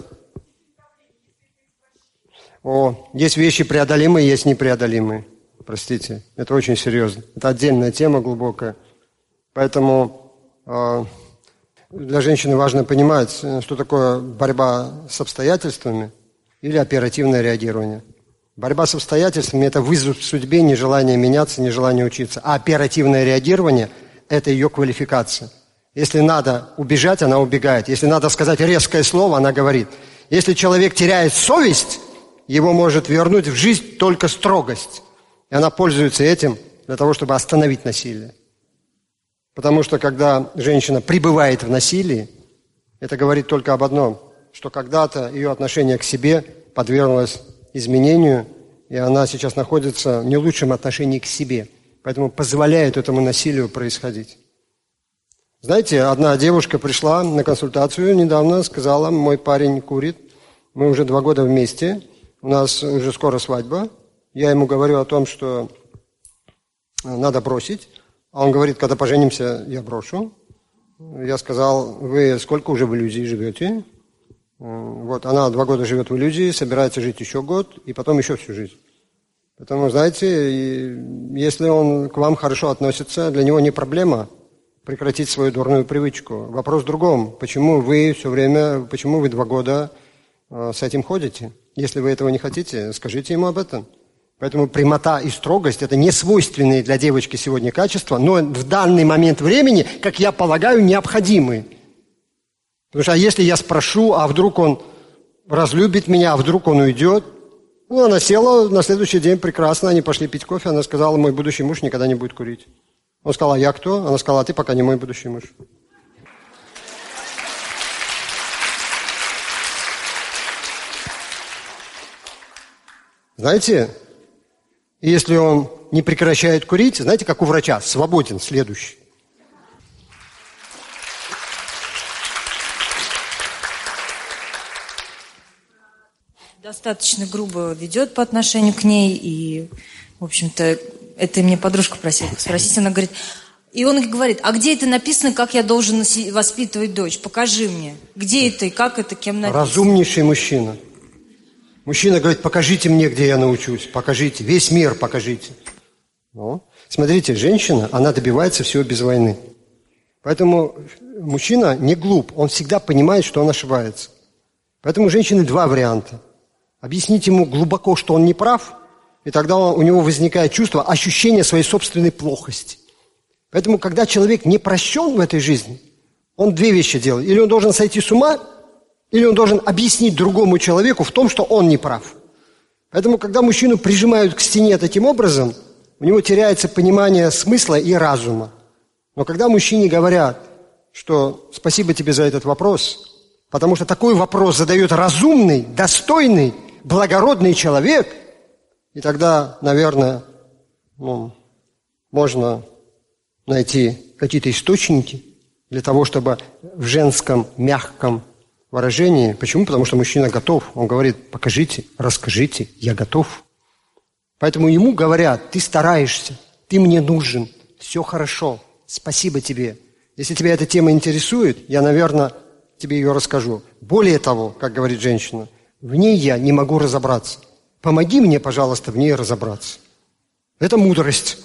О, есть вещи преодолимые, есть непреодолимые. Простите, это очень серьезно. Это отдельная тема глубокая. Поэтому э, для женщины важно понимать, что такое борьба с обстоятельствами или оперативное реагирование. Борьба с обстоятельствами – это вызов в судьбе, нежелание меняться, нежелание учиться. А оперативное реагирование – это ее квалификация. Если надо убежать, она убегает. Если надо сказать резкое слово, она говорит. Если человек теряет совесть, его может вернуть в жизнь только строгость. И она пользуется этим для того, чтобы остановить насилие. Потому что когда женщина пребывает в насилии, это говорит только об одном, что когда-то ее отношение к себе подверглось изменению, и она сейчас находится в не лучшем отношении к себе. Поэтому позволяет этому насилию происходить. Знаете, одна девушка пришла на консультацию недавно, сказала, мой парень курит, мы уже два года вместе, у нас уже скоро свадьба. Я ему говорю о том, что надо бросить. А он говорит, когда поженимся, я брошу. Я сказал, вы сколько уже в иллюзии живете? Вот, она два года живет в иллюзии, собирается жить еще год, и потом еще всю жизнь. Поэтому, знаете, если он к вам хорошо относится, для него не проблема прекратить свою дурную привычку. Вопрос в другом. Почему вы все время, почему вы два года с этим ходите? Если вы этого не хотите, скажите ему об этом. Поэтому прямота и строгость – это не свойственные для девочки сегодня качества, но в данный момент времени, как я полагаю, необходимые. Потому что а если я спрошу, а вдруг он разлюбит меня, а вдруг он уйдет? Ну, она села на следующий день прекрасно, они пошли пить кофе, она сказала, мой будущий муж никогда не будет курить. Он сказал, а я кто? Она сказала, а ты пока не мой будущий муж. Знаете, если он не прекращает курить, знаете, как у врача, свободен следующий. Достаточно грубо ведет по отношению к ней, и, в общем-то, это мне подружка просила спросить, она говорит, и он говорит, а где это написано, как я должен воспитывать дочь? Покажи мне, где это и как это, кем написано? Разумнейший мужчина. Мужчина говорит, покажите мне, где я научусь, покажите, весь мир покажите. Ну, смотрите, женщина, она добивается всего без войны. Поэтому мужчина не глуп, он всегда понимает, что он ошибается. Поэтому у женщины два варианта. Объяснить ему глубоко, что он не прав, и тогда он, у него возникает чувство, ощущение своей собственной плохости. Поэтому, когда человек не прощен в этой жизни, он две вещи делает. Или он должен сойти с ума, или он должен объяснить другому человеку в том, что он не прав. Поэтому, когда мужчину прижимают к стене таким образом, у него теряется понимание смысла и разума. Но когда мужчине говорят, что спасибо тебе за этот вопрос, потому что такой вопрос задает разумный, достойный, благородный человек, и тогда, наверное, ну, можно найти какие-то источники для того, чтобы в женском мягком выражении. Почему? Потому что мужчина готов. Он говорит, покажите, расскажите, я готов. Поэтому ему говорят, ты стараешься, ты мне нужен, все хорошо, спасибо тебе. Если тебя эта тема интересует, я, наверное, тебе ее расскажу. Более того, как говорит женщина, в ней я не могу разобраться. Помоги мне, пожалуйста, в ней разобраться. Это мудрость.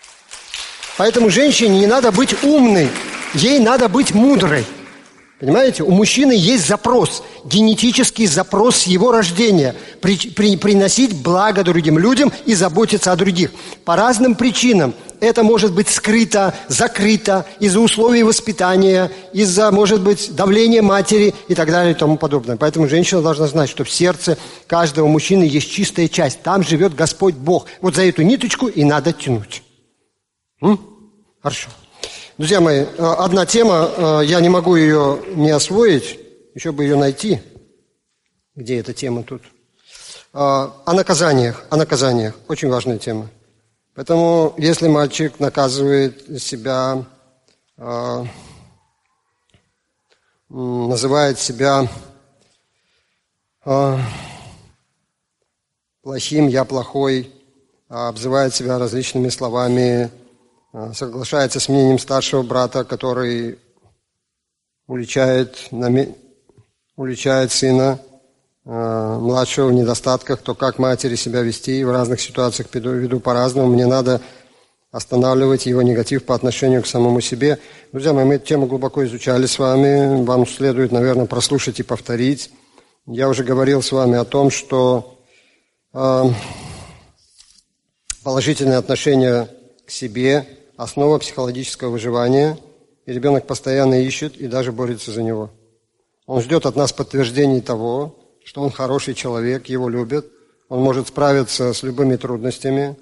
Поэтому женщине не надо быть умной, ей надо быть мудрой. Понимаете, у мужчины есть запрос, генетический запрос с его рождения, при, при, приносить благо другим людям и заботиться о других. По разным причинам это может быть скрыто, закрыто, из-за условий воспитания, из-за, может быть, давления матери и так далее и тому подобное. Поэтому женщина должна знать, что в сердце каждого мужчины есть чистая часть, там живет Господь Бог. Вот за эту ниточку и надо тянуть. М? Хорошо. Друзья мои, одна тема, я не могу ее не освоить. еще бы ее найти. Где эта тема тут? О наказаниях, о наказаниях. Очень важная тема. Поэтому, если мальчик наказывает себя, э, называет себя э, плохим, я плохой, обзывает себя различными словами, э, соглашается с мнением старшего брата, который уличает, уличает сына, младшего в недостатках, то как матери себя вести в разных ситуациях веду по-разному. Мне надо останавливать его негатив по отношению к самому себе. Друзья мои, мы эту тему глубоко изучали с вами. Вам следует, наверное, прослушать и повторить. Я уже говорил с вами о том, что э, положительное отношение к себе – основа психологического выживания, и ребенок постоянно ищет и даже борется за него. Он ждет от нас подтверждений того, что он хороший человек, его любят, он может справиться с любыми трудностями.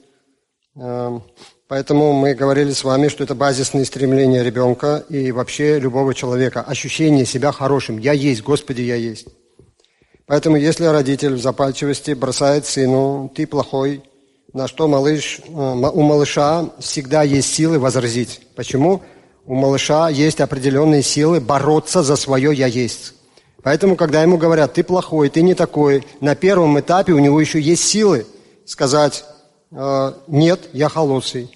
Поэтому мы говорили с вами, что это базисные стремления ребенка и вообще любого человека. Ощущение себя хорошим. Я есть, Господи, я есть. Поэтому если родитель в запальчивости бросает сыну, ты плохой, на что малыш, у малыша всегда есть силы возразить. Почему? У малыша есть определенные силы бороться за свое «я есть». Поэтому, когда ему говорят, ты плохой, ты не такой, на первом этапе у него еще есть силы сказать, э, нет, я холодный.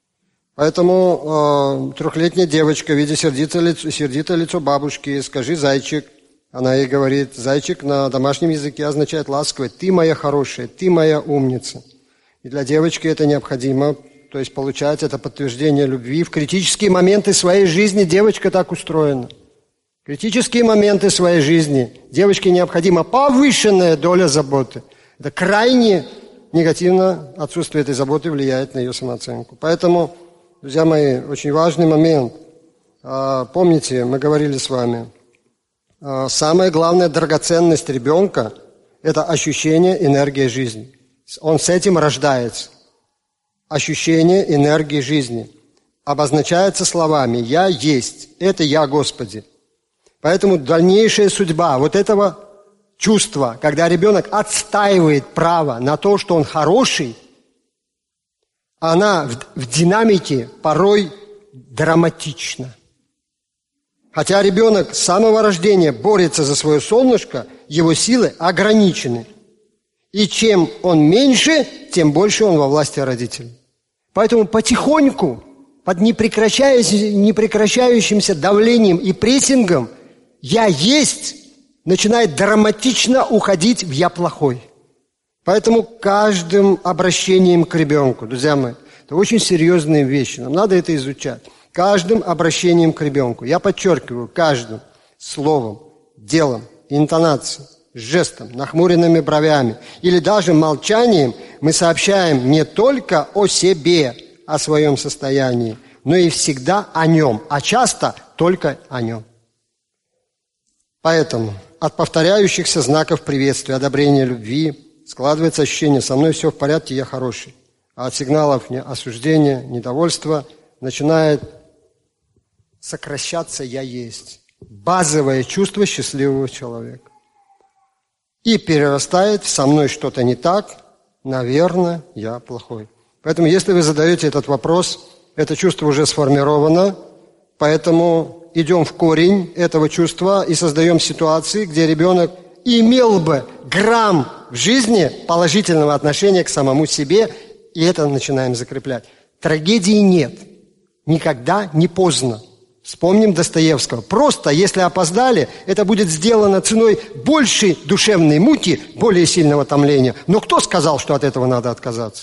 Поэтому э, трехлетняя девочка, видя сердитое лицо, сердитое лицо бабушки, скажи «зайчик». Она ей говорит, «зайчик» на домашнем языке означает ласковый, ты моя хорошая, ты моя умница. И для девочки это необходимо, то есть получать это подтверждение любви. В критические моменты своей жизни девочка так устроена. Критические моменты своей жизни девочке необходима повышенная доля заботы. Это крайне негативно, отсутствие этой заботы влияет на ее самооценку. Поэтому, друзья мои, очень важный момент. Помните, мы говорили с вами, самая главная драгоценность ребенка – это ощущение энергии жизни. Он с этим рождается. Ощущение энергии жизни обозначается словами «Я есть», это «Я, Господи». Поэтому дальнейшая судьба вот этого чувства, когда ребенок отстаивает право на то, что он хороший, она в, в динамике порой драматична. Хотя ребенок с самого рождения борется за свое солнышко, его силы ограничены. И чем он меньше, тем больше он во власти родителей. Поэтому потихоньку, под непрекращающимся давлением и прессингом, «я есть» начинает драматично уходить в «я плохой». Поэтому каждым обращением к ребенку, друзья мои, это очень серьезные вещи, нам надо это изучать. Каждым обращением к ребенку, я подчеркиваю, каждым словом, делом, интонацией, жестом, нахмуренными бровями или даже молчанием мы сообщаем не только о себе, о своем состоянии, но и всегда о нем, а часто только о нем. Поэтому от повторяющихся знаков приветствия, одобрения, любви складывается ощущение «со мной все в порядке, я хороший». А от сигналов осуждения, недовольства начинает сокращаться «я есть». Базовое чувство счастливого человека. И перерастает в «со мной что-то не так, наверное, я плохой». Поэтому если вы задаете этот вопрос, это чувство уже сформировано, поэтому идем в корень этого чувства и создаем ситуации, где ребенок имел бы грамм в жизни положительного отношения к самому себе, и это начинаем закреплять. Трагедии нет. Никогда не поздно. Вспомним Достоевского. Просто, если опоздали, это будет сделано ценой большей душевной муки, более сильного томления. Но кто сказал, что от этого надо отказаться?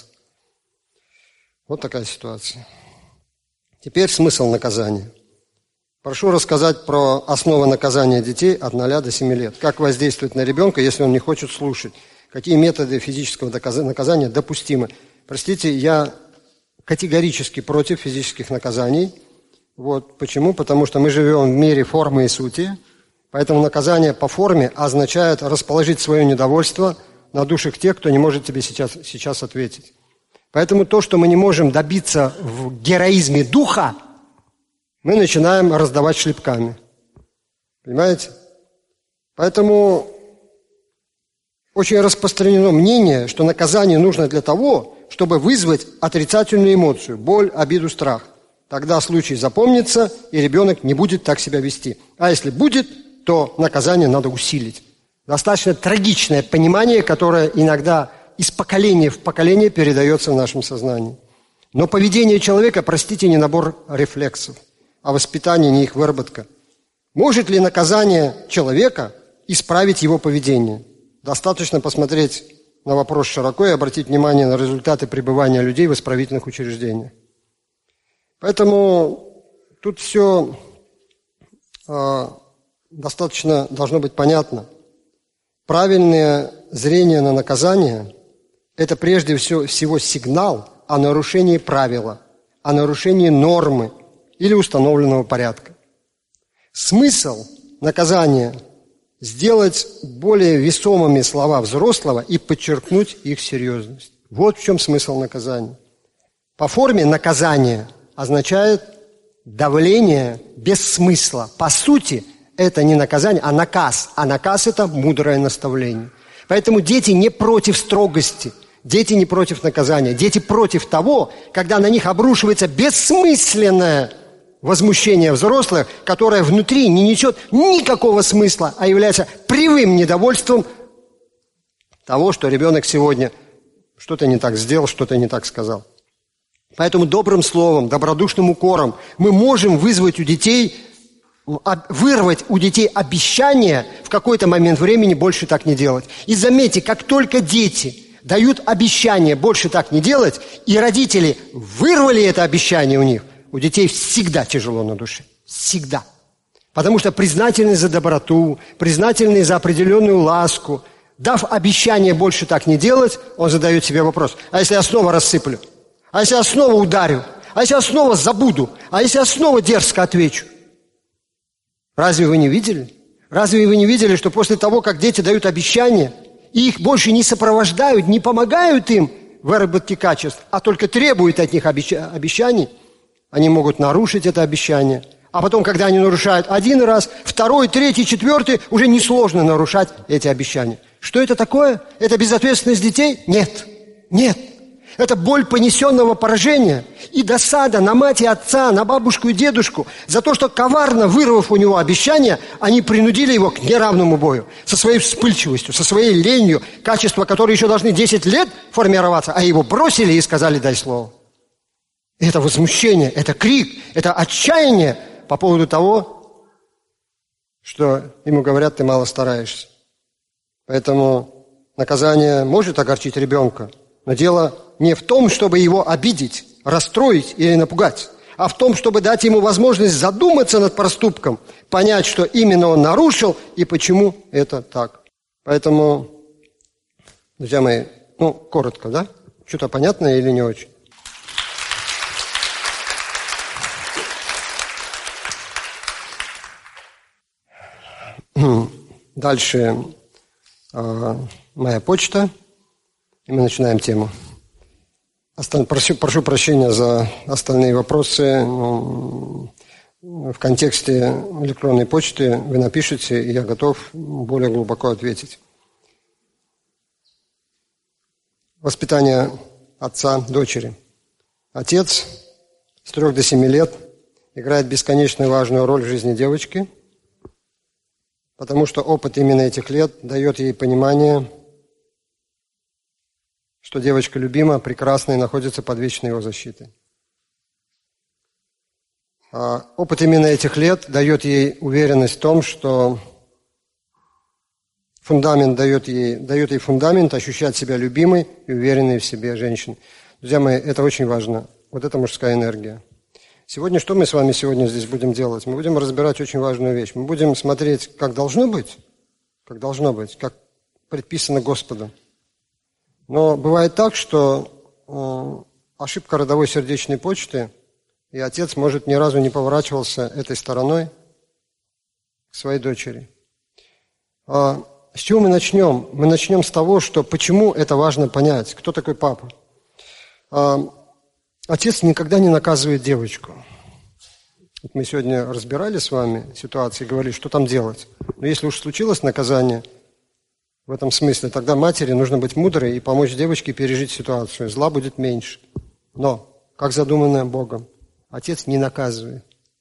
Вот такая ситуация. Теперь смысл наказания. Прошу рассказать про основы наказания детей от ноля до семи лет. Как воздействовать на ребенка, если он не хочет слушать? Какие методы физического наказания допустимы? Простите, я категорически против физических наказаний. Вот. Почему? Потому что мы живем в мире формы и сути. Поэтому наказание по форме означает расположить свое недовольство на душах тех, кто не может тебе сейчас, сейчас ответить. Поэтому то, что мы не можем добиться в героизме духа, мы начинаем раздавать шлепками. Понимаете? Поэтому очень распространено мнение, что наказание нужно для того, чтобы вызвать отрицательную эмоцию – боль, обиду, страх. Тогда случай запомнится, и ребенок не будет так себя вести. А если будет, то наказание надо усилить. Достаточно трагичное понимание, которое иногда из поколения в поколение передается в нашем сознании. Но поведение человека, простите, не набор рефлексов, а воспитание, не их выработка. Может ли наказание человека исправить его поведение? Достаточно посмотреть на вопрос широко и обратить внимание на результаты пребывания людей в исправительных учреждениях. Поэтому тут все э, достаточно должно быть понятно. Правильное зрение на наказание – это прежде всего сигнал о нарушении правила, о нарушении нормы или установленного порядка. Смысл наказания – сделать более весомыми слова взрослого и подчеркнуть их серьезность. Вот в чем смысл наказания. По форме наказание означает давление без смысла. По сути, это не наказание, а наказ. А наказ – это мудрое наставление. Поэтому дети не против строгости, дети не против наказания. Дети против того, когда на них обрушивается бессмысленное возмущение взрослых, которое внутри не несет никакого смысла, а является привым недовольством того, что ребенок сегодня что-то не так сделал, что-то не так сказал. Поэтому добрым словом, добродушным укором мы можем вызвать у детей, вырвать у детей обещание в какой-то момент времени больше так не делать. И заметьте, как только дети дают обещание больше так не делать, и родители вырвали это обещание у них, у детей всегда тяжело на душе. Всегда. Потому что признательность за доброту, признательность за определенную ласку, дав обещание больше так не делать, он задает себе вопрос: а если я снова рассыплю? А если я снова ударю? А если я снова забуду? А если я снова дерзко отвечу? Разве вы не видели? Разве вы не видели, что после того, как дети дают обещания, и их больше не сопровождают, не помогают им в выработке качеств, а только требуют от них обещаний, они могут нарушить это обещание. А потом, когда они нарушают один раз, второй, третий, четвертый, уже несложно нарушать эти обещания. Что это такое? Это безответственность детей? Нет. Нет. Это боль понесенного поражения и досада на мать и отца, на бабушку и дедушку за то, что, коварно вырвав у него обещание, они принудили его к неравному бою со своей вспыльчивостью, со своей ленью, качества, которые еще должны десять лет формироваться, а его бросили и сказали: дай слово. Это возмущение, это крик, это отчаяние по поводу того, что ему говорят: ты мало стараешься. Поэтому наказание может огорчить ребенка, но дело не в том, чтобы его обидеть, расстроить или напугать, а в том, чтобы дать ему возможность задуматься над проступком, понять, что именно он нарушил и почему это так. Поэтому, друзья мои, ну, коротко, да? Что-то понятное или не очень? Дальше э, моя почта, и мы начинаем тему. Осталь... Прошу, прошу прощения за остальные вопросы. Ну, в контексте электронной почты вы напишите, и я готов более глубоко ответить. Воспитание отца, дочери. Отец с трех до семи лет играет бесконечно важную роль в жизни девочки, потому что опыт именно этих лет дает ей понимание, что девочка любима, прекрасна и находится под вечной его защитой. А опыт именно этих лет дает ей уверенность в том, что фундамент дает ей, дает ей фундамент ощущать себя любимой и уверенной в себе женщиной. Друзья мои, это очень важно. Вот это мужская энергия. Сегодня что мы с вами сегодня здесь будем делать? Мы будем разбирать очень важную вещь. Мы будем смотреть, как должно быть, как должно быть, как предписано Господом. Но бывает так, что э, ошибка родовой сердечной почты, и отец, может, ни разу не поворачивался этой стороной к своей дочери. А с чего мы начнем? Мы начнем с того, что почему это важно понять. Кто такой папа? А, Отец никогда не наказывает девочку. Вот мы сегодня разбирали с вами ситуации, говорили, что там делать. Но если уж случилось наказание в этом смысле, тогда матери нужно быть мудрой и помочь девочке пережить ситуацию. Зла будет меньше. Но, как задумано Богом, отец не наказывает.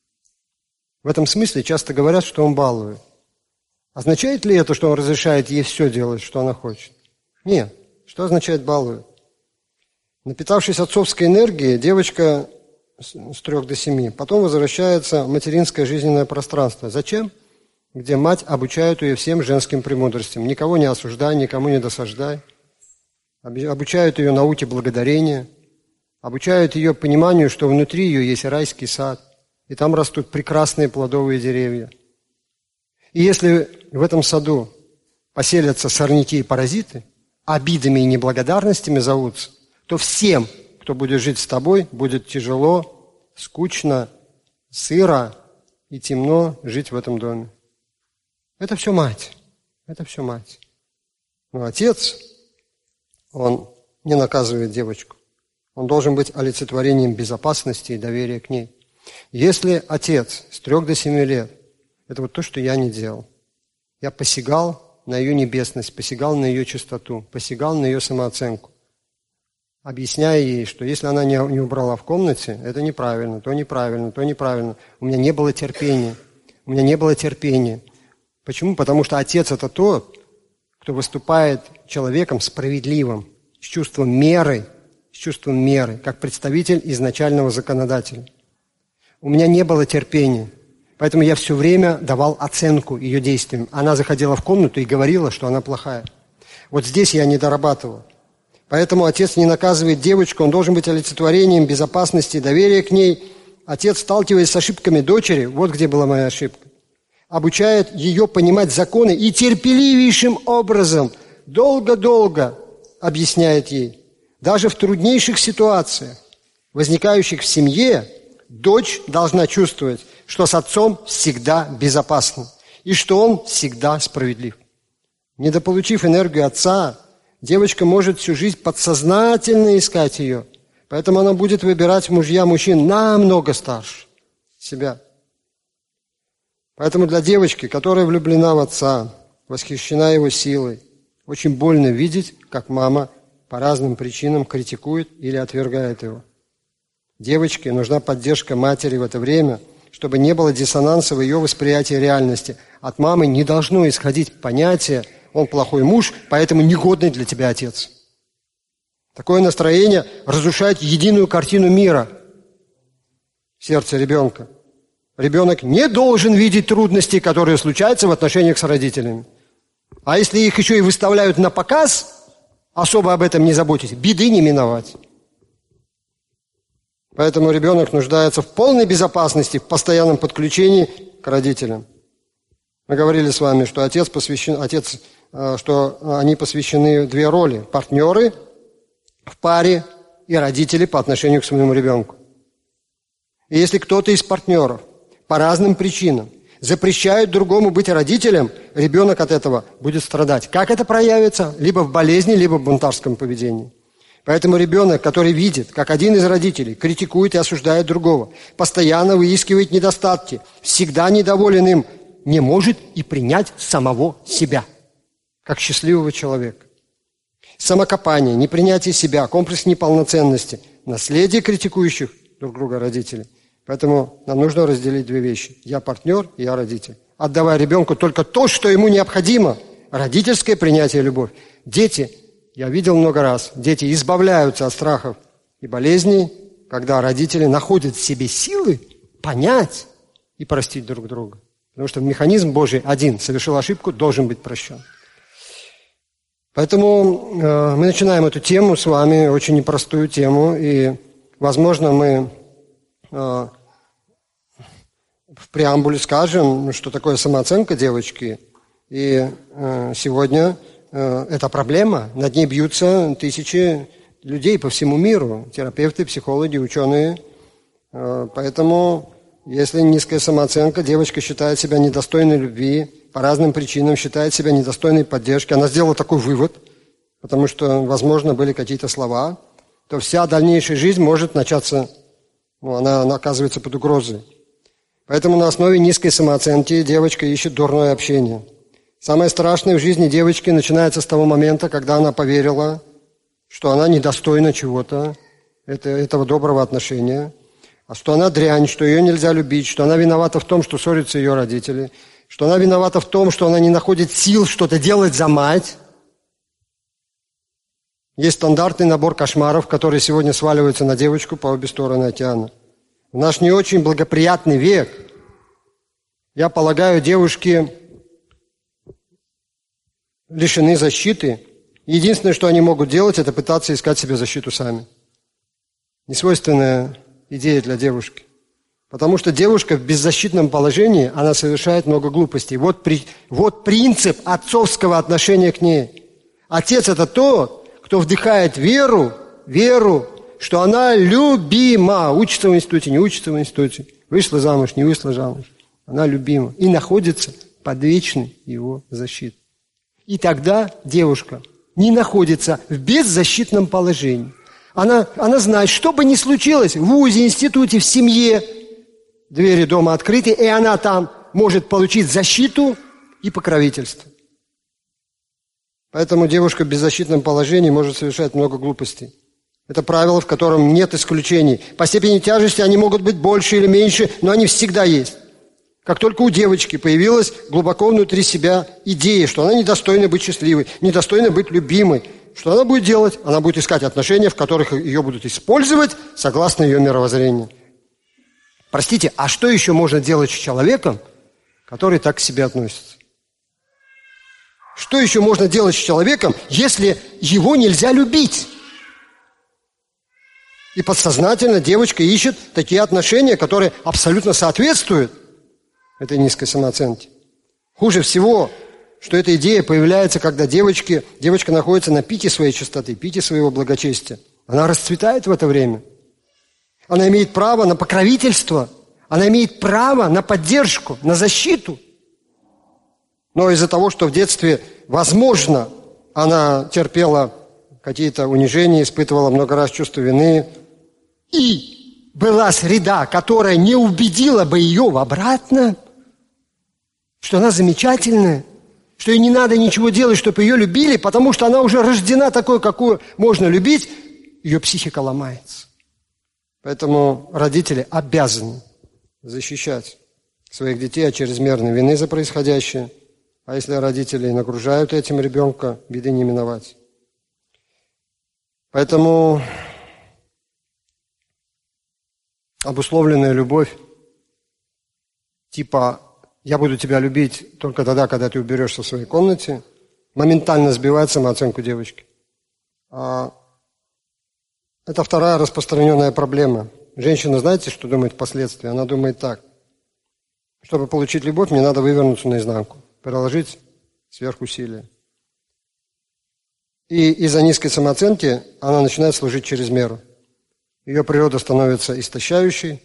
В этом смысле часто говорят, что он балует. Означает ли это, что он разрешает ей все делать, что она хочет? Нет. Что означает балует? Напитавшись отцовской энергией, девочка с трех до семи, потом возвращается в материнское жизненное пространство. Зачем? Где мать обучает ее всем женским премудростям. Никого не осуждай, никому не досаждай. Обучают ее науке благодарения. Обучают ее пониманию, что внутри ее есть райский сад. И там растут прекрасные плодовые деревья. И если в этом саду поселятся сорняки и паразиты, обидами и неблагодарностями зовутся, то всем, кто будет жить с тобой, будет тяжело, скучно, сыро и темно жить в этом доме. Это все мать. Это все мать. Но отец, он не наказывает девочку. Он должен быть олицетворением безопасности и доверия к ней. Если отец с трех до семи лет, это вот то, что я не делал. Я посягал на ее небесность, посягал на ее чистоту, посягал на ее самооценку, объясняя ей, что если она не, не убрала в комнате, это неправильно, то неправильно, то неправильно. У меня не было терпения. У меня не было терпения. Почему? Потому что отец – это тот, кто выступает человеком справедливым, с чувством меры, с чувством меры, как представитель изначального законодателя. У меня не было терпения, поэтому я все время давал оценку ее действиям. Она заходила в комнату и говорила, что она плохая. Вот здесь я не дорабатывал. Поэтому отец не наказывает девочку, он должен быть олицетворением безопасности и доверия к ней. Отец, сталкиваясь с ошибками дочери, вот где была моя ошибка, обучает ее понимать законы и терпеливейшим образом, долго-долго объясняет ей. Даже в труднейших ситуациях, возникающих в семье, дочь должна чувствовать, что с отцом всегда безопасно и что он всегда справедлив. Недополучив энергию отца, девочка может всю жизнь подсознательно искать ее, поэтому она будет выбирать в мужья мужчин намного старше себя. Поэтому для девочки, которая влюблена в отца, восхищена его силой, очень больно видеть, как мама по разным причинам критикует или отвергает его. Девочке нужна поддержка матери в это время, чтобы не было диссонанса в ее восприятии реальности. От мамы не должно исходить понятие «он плохой муж, поэтому негодный для тебя отец». Такое настроение разрушает единую картину мира в сердце ребенка. Ребенок не должен видеть трудности, которые случаются в отношениях с родителями. А если их еще и выставляют на показ, особо об этом не заботьтесь, беды не миновать. Поэтому ребенок нуждается в полной безопасности, в постоянном подключении к родителям. Мы говорили с вами, что отец посвящен, отец, что они посвящены две роли: партнеры в паре и родители по отношению к своему ребенку. И если кто-то из партнеров по разным причинам запрещает другому быть родителем, ребенок от этого будет страдать. Как это проявится? Либо в болезни, либо в бунтарском поведении. Поэтому ребенок, который видит, как один из родителей критикует и осуждает другого, постоянно выискивает недостатки, всегда недоволен им, не может и принять самого себя, как счастливого человека. Самокопание, непринятие себя, комплекс неполноценности, наследие критикующих друг друга родителей. Поэтому нам нужно разделить две вещи. Я партнер, я родитель. Отдавая ребенку только то, что ему необходимо. Родительское принятие, любовь. Дети, я видел много раз, дети избавляются от страхов и болезней, когда родители находят в себе силы понять и простить друг друга. Потому что механизм Божий один: совершил ошибку, должен быть прощен. Поэтому э, мы начинаем эту тему с вами, очень непростую тему, и, возможно, мы э, в преамбуле скажем, что такое самооценка девочки, и э, сегодня э, это проблема, над ней бьются тысячи людей по всему миру, терапевты, психологи, ученые, э, поэтому... Если низкая самооценка, девочка считает себя недостойной любви, по разным причинам считает себя недостойной поддержки, она сделала такой вывод, потому что, возможно, были какие-то слова, то вся дальнейшая жизнь может начаться, ну, она, она оказывается под угрозой. Поэтому на основе низкой самооценки девочка ищет дурное общение. Самое страшное в жизни девочки начинается с того момента, когда она поверила, что она недостойна чего-то, это, этого доброго отношения, а что она дрянь, что ее нельзя любить, что она виновата в том, что ссорятся ее родители, что она виновата в том, что она не находит сил что-то делать за мать. Есть стандартный набор кошмаров, которые сегодня сваливаются на девочку по обе стороны океана. В наш не очень благоприятный век, я полагаю, девушки лишены защиты. Единственное, что они могут делать, это пытаться искать себе защиту сами. Несвойственная идея для девушки. Потому что девушка в беззащитном положении, она совершает много глупостей. Вот, при, вот принцип отцовского отношения к ней. Отец – это тот, кто вдыхает веру, веру, что она любима. Учится в институте, не учится в институте. Вышла замуж, не вышла замуж. Она любима. И находится под вечной его защитой. И тогда девушка не находится в беззащитном положении. Она, она знает, что бы ни случилось в вузе, институте, в семье, двери дома открыты, и она там может получить защиту и покровительство. Поэтому девушка в беззащитном положении может совершать много глупостей. Это правило, в котором нет исключений. По степени тяжести они могут быть больше или меньше, но они всегда есть. Как только у девочки появилась глубоко внутри себя идея, что она недостойна быть счастливой, недостойна быть любимой, что она будет делать? Она будет искать отношения, в которых ее будут использовать согласно ее мировоззрению. Простите, а что еще можно делать с человеком, который так к себе относится? Что еще можно делать с человеком, если его нельзя любить? И подсознательно девочка ищет такие отношения, которые абсолютно соответствуют этой низкой самооценке. Хуже всего, что эта идея появляется, когда девочки, девочка находится на пике своей чистоты, пике своего благочестия. Она расцветает в это время. Она имеет право на покровительство, она имеет право на поддержку, на защиту. Но из-за того, что в детстве, возможно, она терпела какие-то унижения, испытывала много раз чувство вины, и была среда, которая не убедила бы ее в обратном, что она замечательная, что ей не надо ничего делать, чтобы ее любили, потому что она уже рождена такой, какую можно любить, ее психика ломается. Поэтому родители обязаны защищать своих детей от чрезмерной вины за происходящее. А если родители нагружают этим ребенка, беды не миновать. Поэтому обусловленная любовь, типа «я буду тебя любить только тогда, когда ты уберешься в своей комнате», моментально сбивает самооценку девочки. А это вторая распространенная проблема. Женщина, знаете, что думает впоследствии? Она думает так. Чтобы получить любовь, мне надо вывернуться наизнанку, приложить сверхусилия. И из-за низкой самооценки она начинает служить через меру. Ее природа становится истощающей,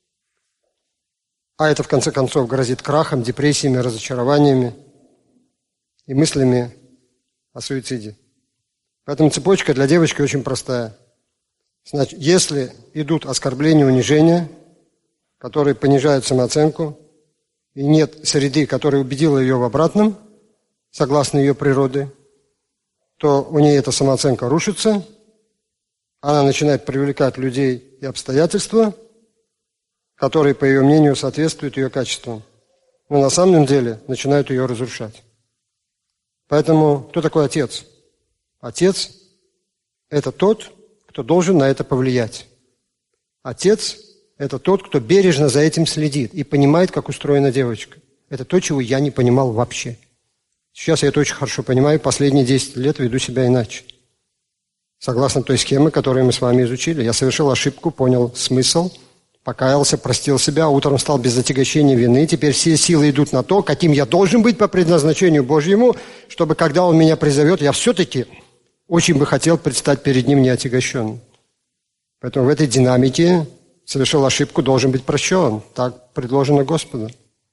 а это в конце концов грозит крахом, депрессиями, разочарованиями и мыслями о суициде. Поэтому цепочка для девочки очень простая. Значит, если идут оскорбления, унижения, которые понижают самооценку, и нет среды, которая убедила ее в обратном, согласно ее природе, то у нее эта самооценка рушится, она начинает привлекать людей и обстоятельства, которые, по ее мнению, соответствуют ее качествам, но на самом деле начинают ее разрушать. Поэтому кто такой отец? Отец – это тот, кто должен на это повлиять. Отец – это тот, кто бережно за этим следит и понимает, как устроена девочка. Это то, чего я не понимал вообще. Сейчас я это очень хорошо понимаю, последние десять лет веду себя иначе. Согласно той схеме, которую мы с вами изучили. Я совершил ошибку, понял смысл, покаялся, простил себя, утром стал без отягощения вины. Теперь все силы идут на то, каким я должен быть по предназначению Божьему, чтобы, когда Он меня призовет, я все-таки очень бы хотел предстать перед Ним неотягощенным. Поэтому в этой динамике совершил ошибку, должен быть прощен. Так предложено Господу.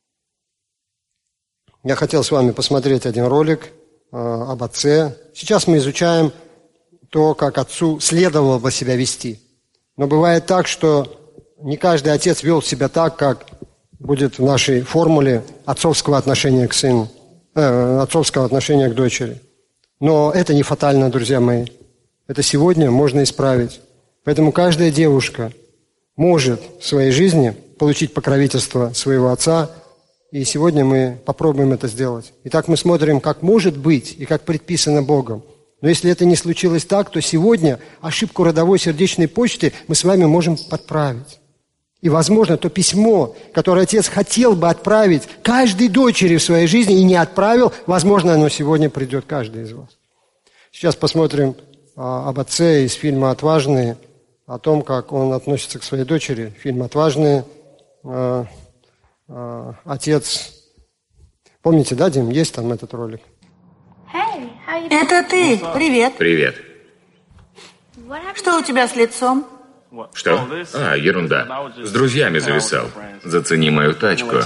Я хотел с вами посмотреть один ролик э, об отце. Сейчас мы изучаем то, как отцу следовало бы себя вести. Но бывает так, что не каждый отец вел себя так, как будет в нашей формуле отцовского отношения к сыну, э, отцовского отношения к дочери. Но это не фатально, друзья мои. Это сегодня можно исправить. Поэтому каждая девушка может в своей жизни получить покровительство своего отца, и сегодня мы попробуем это сделать. Итак, мы смотрим, как может быть и как предписано Богом. Но если это не случилось так, то сегодня ошибку родовой сердечной почты мы с вами можем подправить. И, возможно, то письмо, которое отец хотел бы отправить каждой дочери в своей жизни и не отправил, возможно, оно сегодня придет каждой из вас. Сейчас посмотрим а, об отце из фильма «Отважные», о том, как он относится к своей дочери. Фильм «Отважные». А, а, отец... Помните, да, Дим, есть там этот ролик? Это ты. Привет. Привет. Что у тебя с лицом? Что? А, ерунда. С друзьями зависал. Зацени мою тачку.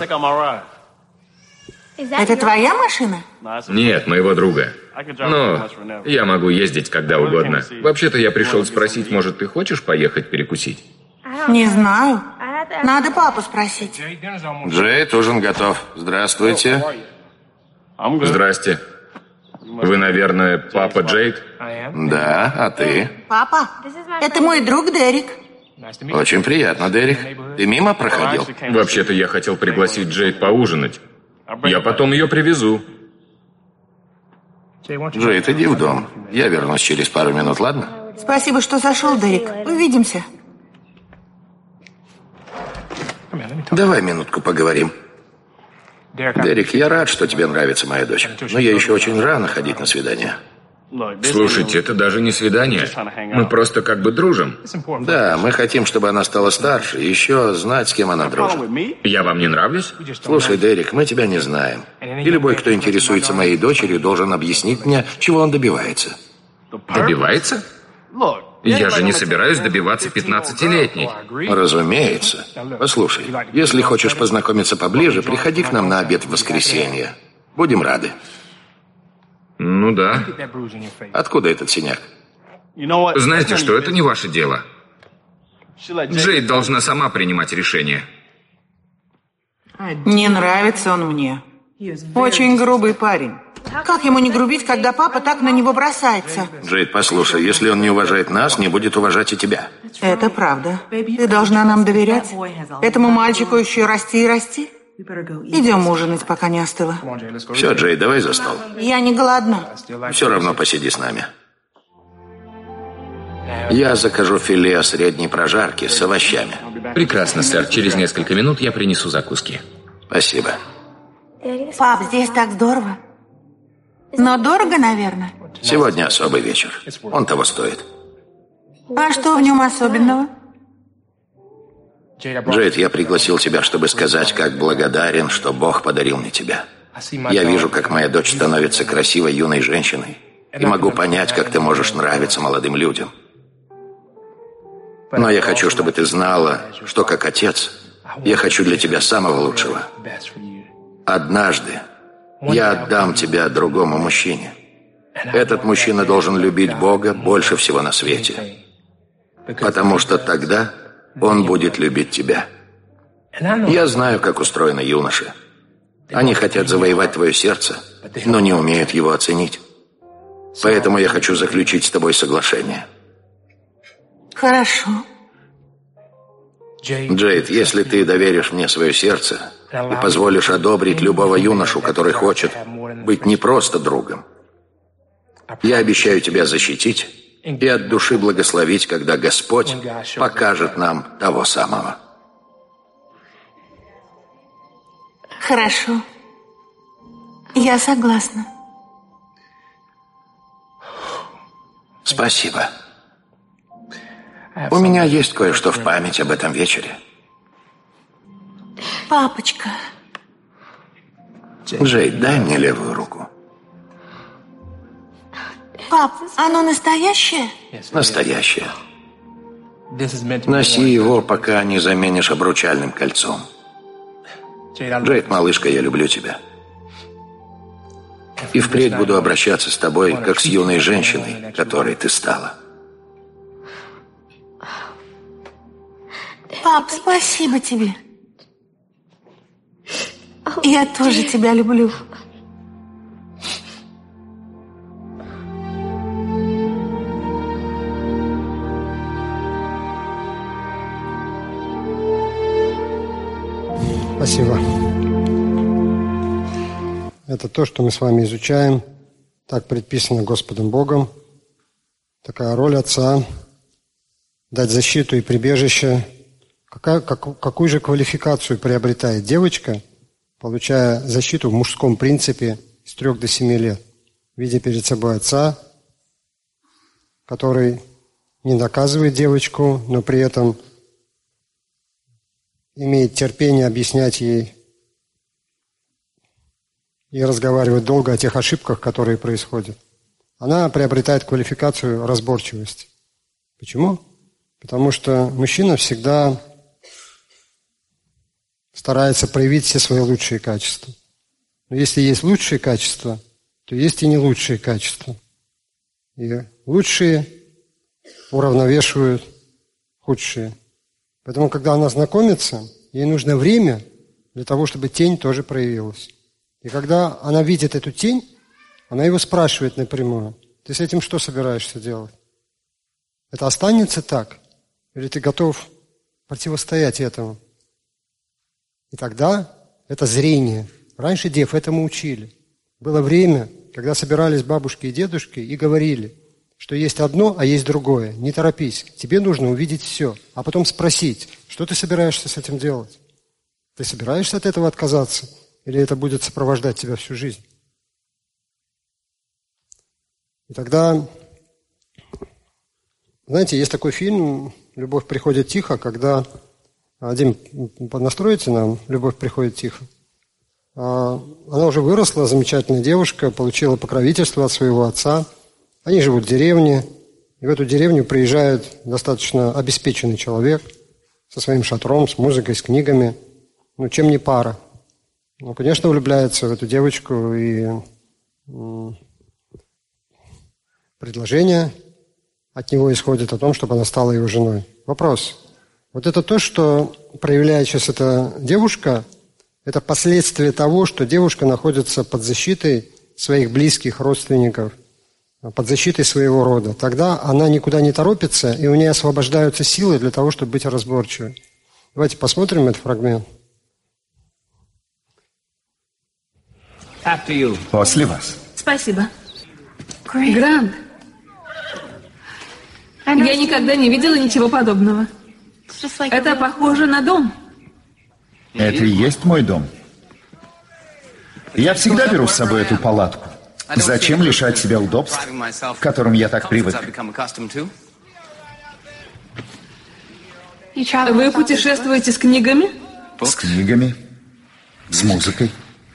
Это твоя машина? Нет, моего друга. Но я могу ездить когда угодно. Вообще-то я пришел спросить, может, ты хочешь поехать перекусить? Не знаю. Надо папу спросить. Джейд, ужин готов. Здравствуйте. Здрасте. Вы, наверное, папа Джейд? Да, а ты? Папа, это мой друг Дерек. Очень приятно, Дерек. Ты мимо проходил? Вообще-то я хотел пригласить Джейд поужинать. Я потом ее привезу. Джейд, иди в дом. Я вернусь через пару минут, ладно? Спасибо, что зашел, Дерек. Увидимся. Давай минутку поговорим. Дерек, я рад, что тебе нравится моя дочь. Но я еще очень рано ходить на свидание. Слушайте, это даже не свидание. Мы просто как бы дружим. Да, мы хотим, чтобы она стала старше, и еще знать, с кем она дружит. Я вам не нравлюсь? Слушай, Дерек, мы тебя не знаем. И любой, кто интересуется моей дочерью, должен объяснить мне, чего он добивается. Добивается? Я же не собираюсь добиваться пятнадцатилетней. Разумеется. Послушай, если хочешь познакомиться поближе, приходи к нам на обед в воскресенье. Будем рады. Ну да. Откуда этот синяк? Знаете что, это не ваше дело. Джейд должна сама принимать решение. Не нравится он мне. Очень грубый парень. Как ему не грубить, когда папа так на него бросается? Джейд, послушай, если он не уважает нас, не будет уважать и тебя. Это правда. Ты должна нам доверять. Этому мальчику еще расти и расти. Идем ужинать, пока не остыло. Все, Джейд, давай за стол. Я не голодна. Все равно посиди с нами. Я закажу филе средней прожарки с овощами. Прекрасно, сэр. Через несколько минут я принесу закуски. Спасибо. Пап, здесь так здорово. Но дорого, наверное. Сегодня особый вечер. Он того стоит. А что в нем особенного? Джейд, я пригласил тебя, чтобы сказать, как благодарен, что Бог подарил мне тебя. Я вижу, как моя дочь становится красивой юной женщиной. И могу понять, как ты можешь нравиться молодым людям. Но я хочу, чтобы ты знала, что как отец, я хочу для тебя самого лучшего. Однажды я отдам тебя другому мужчине. Этот мужчина должен любить Бога больше всего на свете. Потому что тогда он будет любить тебя. Я знаю, как устроены юноши. Они хотят завоевать твое сердце, но не умеют его оценить. Поэтому я хочу заключить с тобой соглашение. Хорошо. Джейд, если ты доверишь мне свое сердце и позволишь одобрить любого юношу, который хочет быть не просто другом, я обещаю тебя защитить и от души благословить, когда Господь покажет нам того самого. Хорошо. Я согласна. Спасибо. У меня есть кое-что в память об этом вечере. Папочка. Джейд, дай мне левую руку. Пап, оно настоящее? Настоящее. Носи его, пока не заменишь обручальным кольцом. Джейд, малышка, я люблю тебя. И впредь буду обращаться с тобой, как с юной женщиной, которой ты стала. Пап, спасибо тебе. Я тоже тебя люблю. Спасибо. Это то, что мы с вами изучаем. Так предписано Господом Богом. Такая роль отца – дать защиту и прибежище. Какая, как, какую же квалификацию приобретает девочка, получая защиту в мужском принципе с трех до семи лет, видя перед собой отца, который не наказывает девочку, но при этом имеет терпение объяснять ей и разговаривать долго о тех ошибках, которые происходят. Она приобретает квалификацию разборчивости. Почему? Потому что мужчина всегда старается проявить все свои лучшие качества. Но если есть лучшие качества, то есть и не лучшие качества. И лучшие уравновешивают худшие. Поэтому, когда она знакомится, ей нужно время для того, чтобы тень тоже проявилась. И когда она видит эту тень, она его спрашивает напрямую: ты с этим что собираешься делать? Это останется так? Или ты готов противостоять этому? И тогда это зрение. Раньше дев этому учили. Было время, когда собирались бабушки и дедушки и говорили, что есть одно, а есть другое. Не торопись, тебе нужно увидеть все, а потом спросить, что ты собираешься с этим делать? Ты собираешься от этого отказаться? Или это будет сопровождать тебя всю жизнь? И тогда, знаете, есть такой фильм «Любовь приходит тихо», когда... Дим, поднастроите нам «Любовь приходит тихо». Она уже выросла, замечательная девушка, получила покровительство от своего отца. Они живут в деревне, и в эту деревню приезжает достаточно обеспеченный человек со своим шатром, с музыкой, с книгами. Ну, чем не пара? Ну, конечно, влюбляется в эту девочку, и предложение от него исходит о том, чтобы она стала его женой. Вопрос. Вот это то, что проявляет сейчас эта девушка, это последствия того, что девушка находится под защитой своих близких, родственников, под защитой своего рода. Тогда она никуда не торопится, и у нее освобождаются силы для того, чтобы быть разборчивой. Давайте посмотрим этот фрагмент. После вас. Спасибо. Грант. Я никогда не видела ничего подобного. Это похоже на дом. Это и есть мой дом. Я всегда беру с собой эту палатку. Зачем лишать себя удобств, к которым я так привык? Вы путешествуете с книгами? С книгами, с музыкой.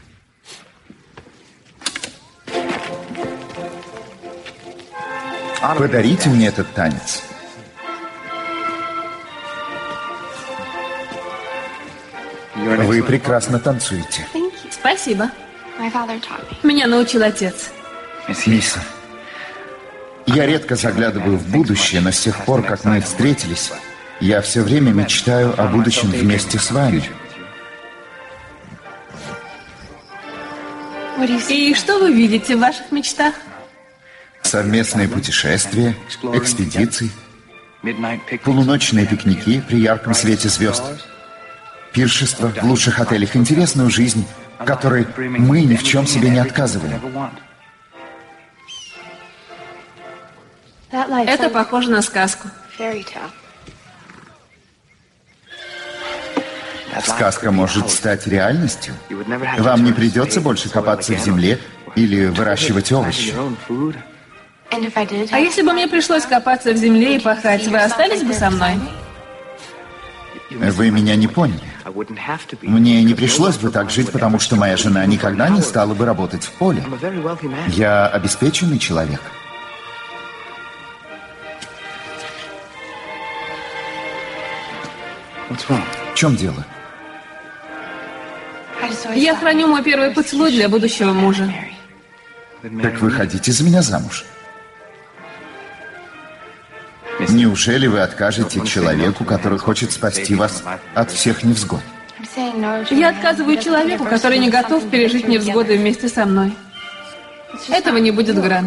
Подарите мне этот танец. Вы прекрасно танцуете. Спасибо. Меня научил отец. Мисс, я редко заглядываю в будущее, но с тех пор, как мы встретились, я все время мечтаю о будущем вместе с вами. И что вы видите в ваших мечтах? Совместные путешествия, экспедиции, полуночные пикники при ярком свете звезд, пиршества в лучших отелях, интересную жизнь, которой мы ни в чем себе не отказываем. Это похоже на сказку. Сказка может стать реальностью. Вам не придется больше копаться в земле или выращивать овощи. А если бы мне пришлось копаться в земле и пахать, вы остались бы со мной? Вы меня не поняли. Мне не пришлось бы так жить, потому что моя жена никогда не стала бы работать в поле. Я обеспеченный человек. В чем дело? Я храню мой первый поцелуй для будущего мужа. Так вы хотите за меня замуж? Неужели вы откажете человеку, который хочет спасти вас от всех невзгод? Я отказываю человеку, который не готов пережить невзгоды вместе со мной. Этого не будет, Грант.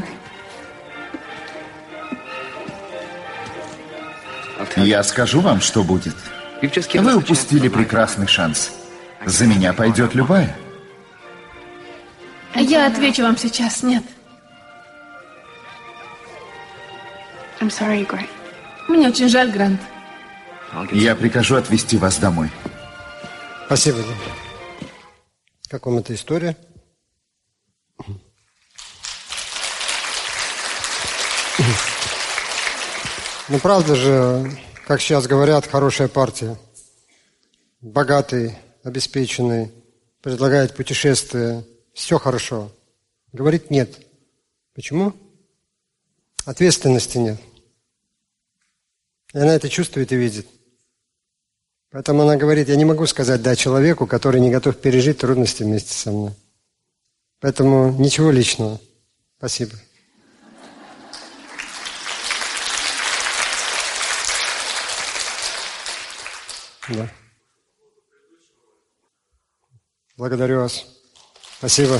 Я скажу вам, что будет. Вы упустили прекрасный шанс. За меня пойдет любая. Я отвечу вам сейчас, нет. Мне очень жаль, Грант. Я прикажу отвезти вас домой. Спасибо. Как вам эта история? Ну, правда же, как сейчас говорят, хорошая партия. Богатый, обеспеченный, предлагает путешествие. Все хорошо. Говорит нет. Почему? Ответственности нет. И она это чувствует и видит. Поэтому она говорит, я не могу сказать «да» человеку, который не готов пережить трудности вместе со мной. Поэтому ничего личного. Спасибо. Да. Благодарю вас. Спасибо.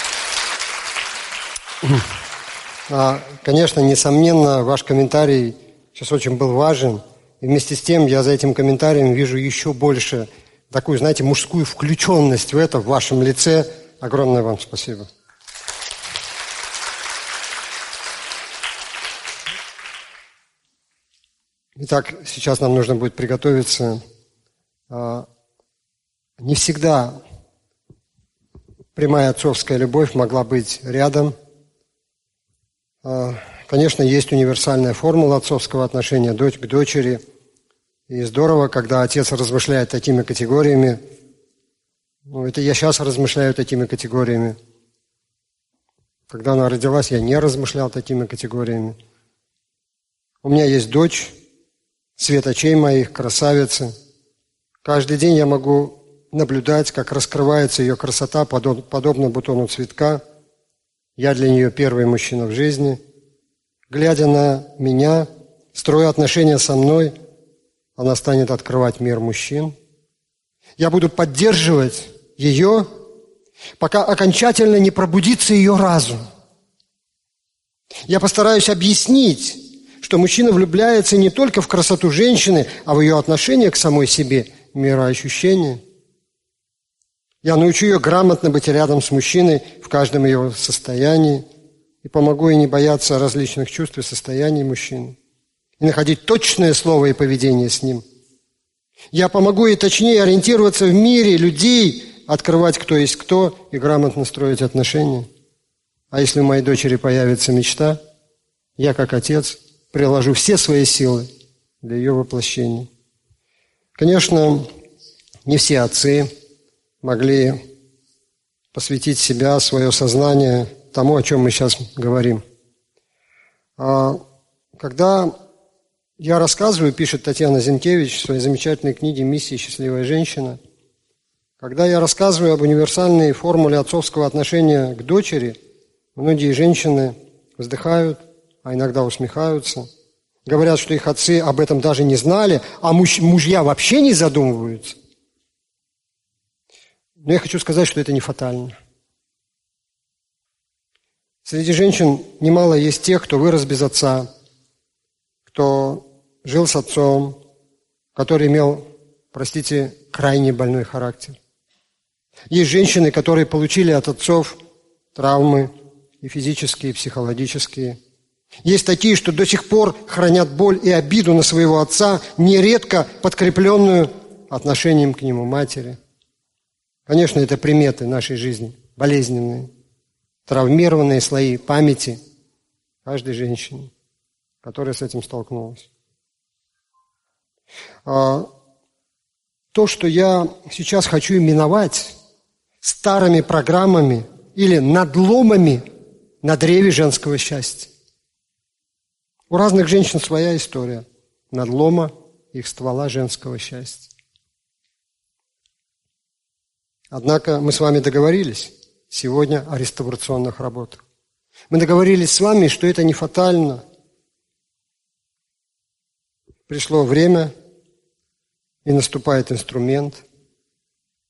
А, конечно, несомненно, ваш комментарий сейчас очень был важен. И вместе с тем я за этим комментарием вижу еще больше такую, знаете, мужскую включенность в это, в вашем лице. Огромное вам спасибо. Итак, сейчас нам нужно будет приготовиться. Не всегда прямая отцовская любовь могла быть рядом. Конечно, есть универсальная формула отцовского отношения дочь к дочери. И здорово, когда отец размышляет такими категориями. Ну, это я сейчас размышляю такими категориями. Когда она родилась, я не размышлял такими категориями. У меня есть дочь, свет очей моих, красавица. Каждый день я могу наблюдать, как раскрывается ее красота, подобно бутону цветка. Я для нее первый мужчина в жизни. Глядя на меня, строя отношения со мной, она станет открывать мир мужчин. Я буду поддерживать ее, пока окончательно не пробудится ее разум. Я постараюсь объяснить, что мужчина влюбляется не только в красоту женщины, а в ее отношение к самой себе, мироощущение. Я научу ее грамотно быть рядом с мужчиной в каждом его состоянии и помогу ей не бояться различных чувств и состояний мужчины и находить точное слово и поведение с ним. Я помогу ей точнее ориентироваться в мире людей, открывать, кто есть кто, и грамотно строить отношения. А если у моей дочери появится мечта, я, как отец, приложу все свои силы для ее воплощения. Конечно, не все отцы могли посвятить себя, свое сознание тому, о чем мы сейчас говорим. А когда я рассказываю, пишет Татьяна Зинкевич в своей замечательной книге «Миссия. Счастливая женщина», когда я рассказываю об универсальной формуле отцовского отношения к дочери, многие женщины вздыхают, а иногда усмехаются, говорят, что их отцы об этом даже не знали, а муж, мужья вообще не задумываются. Но я хочу сказать, что это не фатально. Среди женщин немало есть тех, кто вырос без отца, кто жил с отцом, который имел, простите, крайне больной характер. Есть женщины, которые получили от отцов травмы и физические, и психологические. Есть такие, что до сих пор хранят боль и обиду на своего отца, нередко подкрепленную отношением к нему матери. Конечно, это приметы нашей жизни, болезненные, травмированные слои памяти каждой женщины, которая с этим столкнулась. А, то, что я сейчас хочу именовать старыми программами или надломами на древе женского счастья. У разных женщин своя история надлома их ствола женского счастья. Однако мы с вами договорились сегодня о реставрационных работах. Мы договорились с вами, что это не фатально. Пришло время, и наступает инструмент,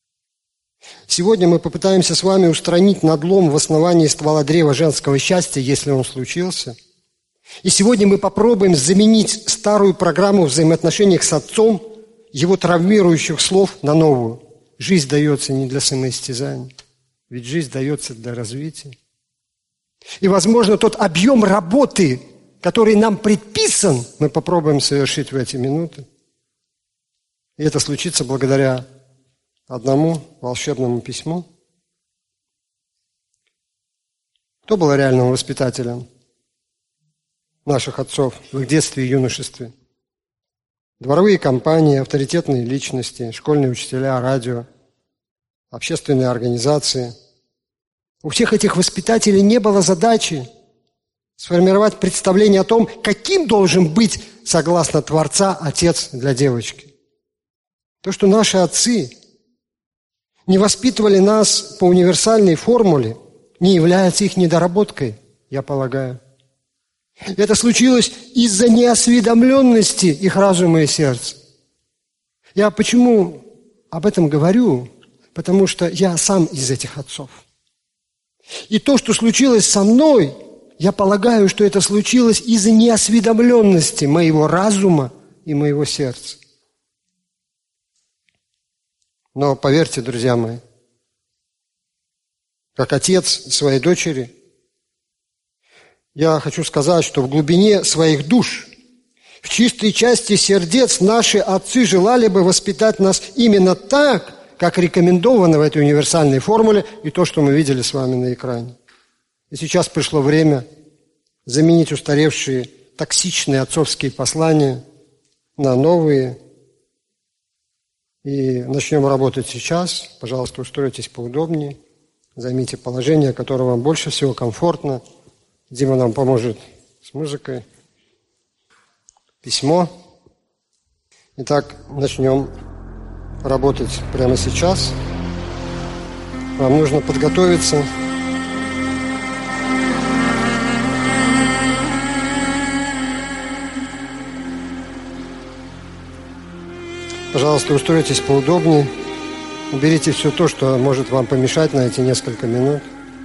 Сегодня мы попытаемся с вами устранить надлом в основании ствола древа женского счастья, если он случился. И сегодня мы попробуем заменить старую программу взаимоотношений с отцом, его травмирующих слов, на новую. Жизнь дается не для самоистязания, ведь жизнь дается для развития. И, возможно, тот объем работы, который нам предписан, мы попробуем совершить в эти минуты. И это случится благодаря одному волшебному письму. Кто был реальным воспитателем наших отцов в их детстве и юношестве? Дворовые компании, авторитетные личности, школьные учителя, радио, общественные организации. У всех этих воспитателей не было задачи сформировать представление о том, каким должен быть, согласно Творца, отец для девочки. То, что наши отцы не воспитывали нас по универсальной формуле, не является их недоработкой, я полагаю. Это случилось из-за неосведомленности их разума и сердца. Я почему об этом говорю? Потому что я сам из этих отцов. И то, что случилось со мной, я полагаю, что это случилось из-за неосведомленности моего разума и моего сердца. Но поверьте, друзья мои, как отец своей дочери, я хочу сказать, что в глубине своих душ, в чистой части сердец наши отцы желали бы воспитать нас именно так, как рекомендовано в этой универсальной формуле и то, что мы видели с вами на экране. И сейчас пришло время заменить устаревшие токсичные отцовские послания на новые. И начнем работать сейчас. Пожалуйста, устройтесь поудобнее, займите положение, которое вам больше всего комфортно. Дима нам поможет с музыкой. Письмо. Итак, начнем работать прямо сейчас. Вам нужно подготовиться. Пожалуйста, устройтесь поудобнее. Уберите все то, что может вам помешать на эти несколько минут.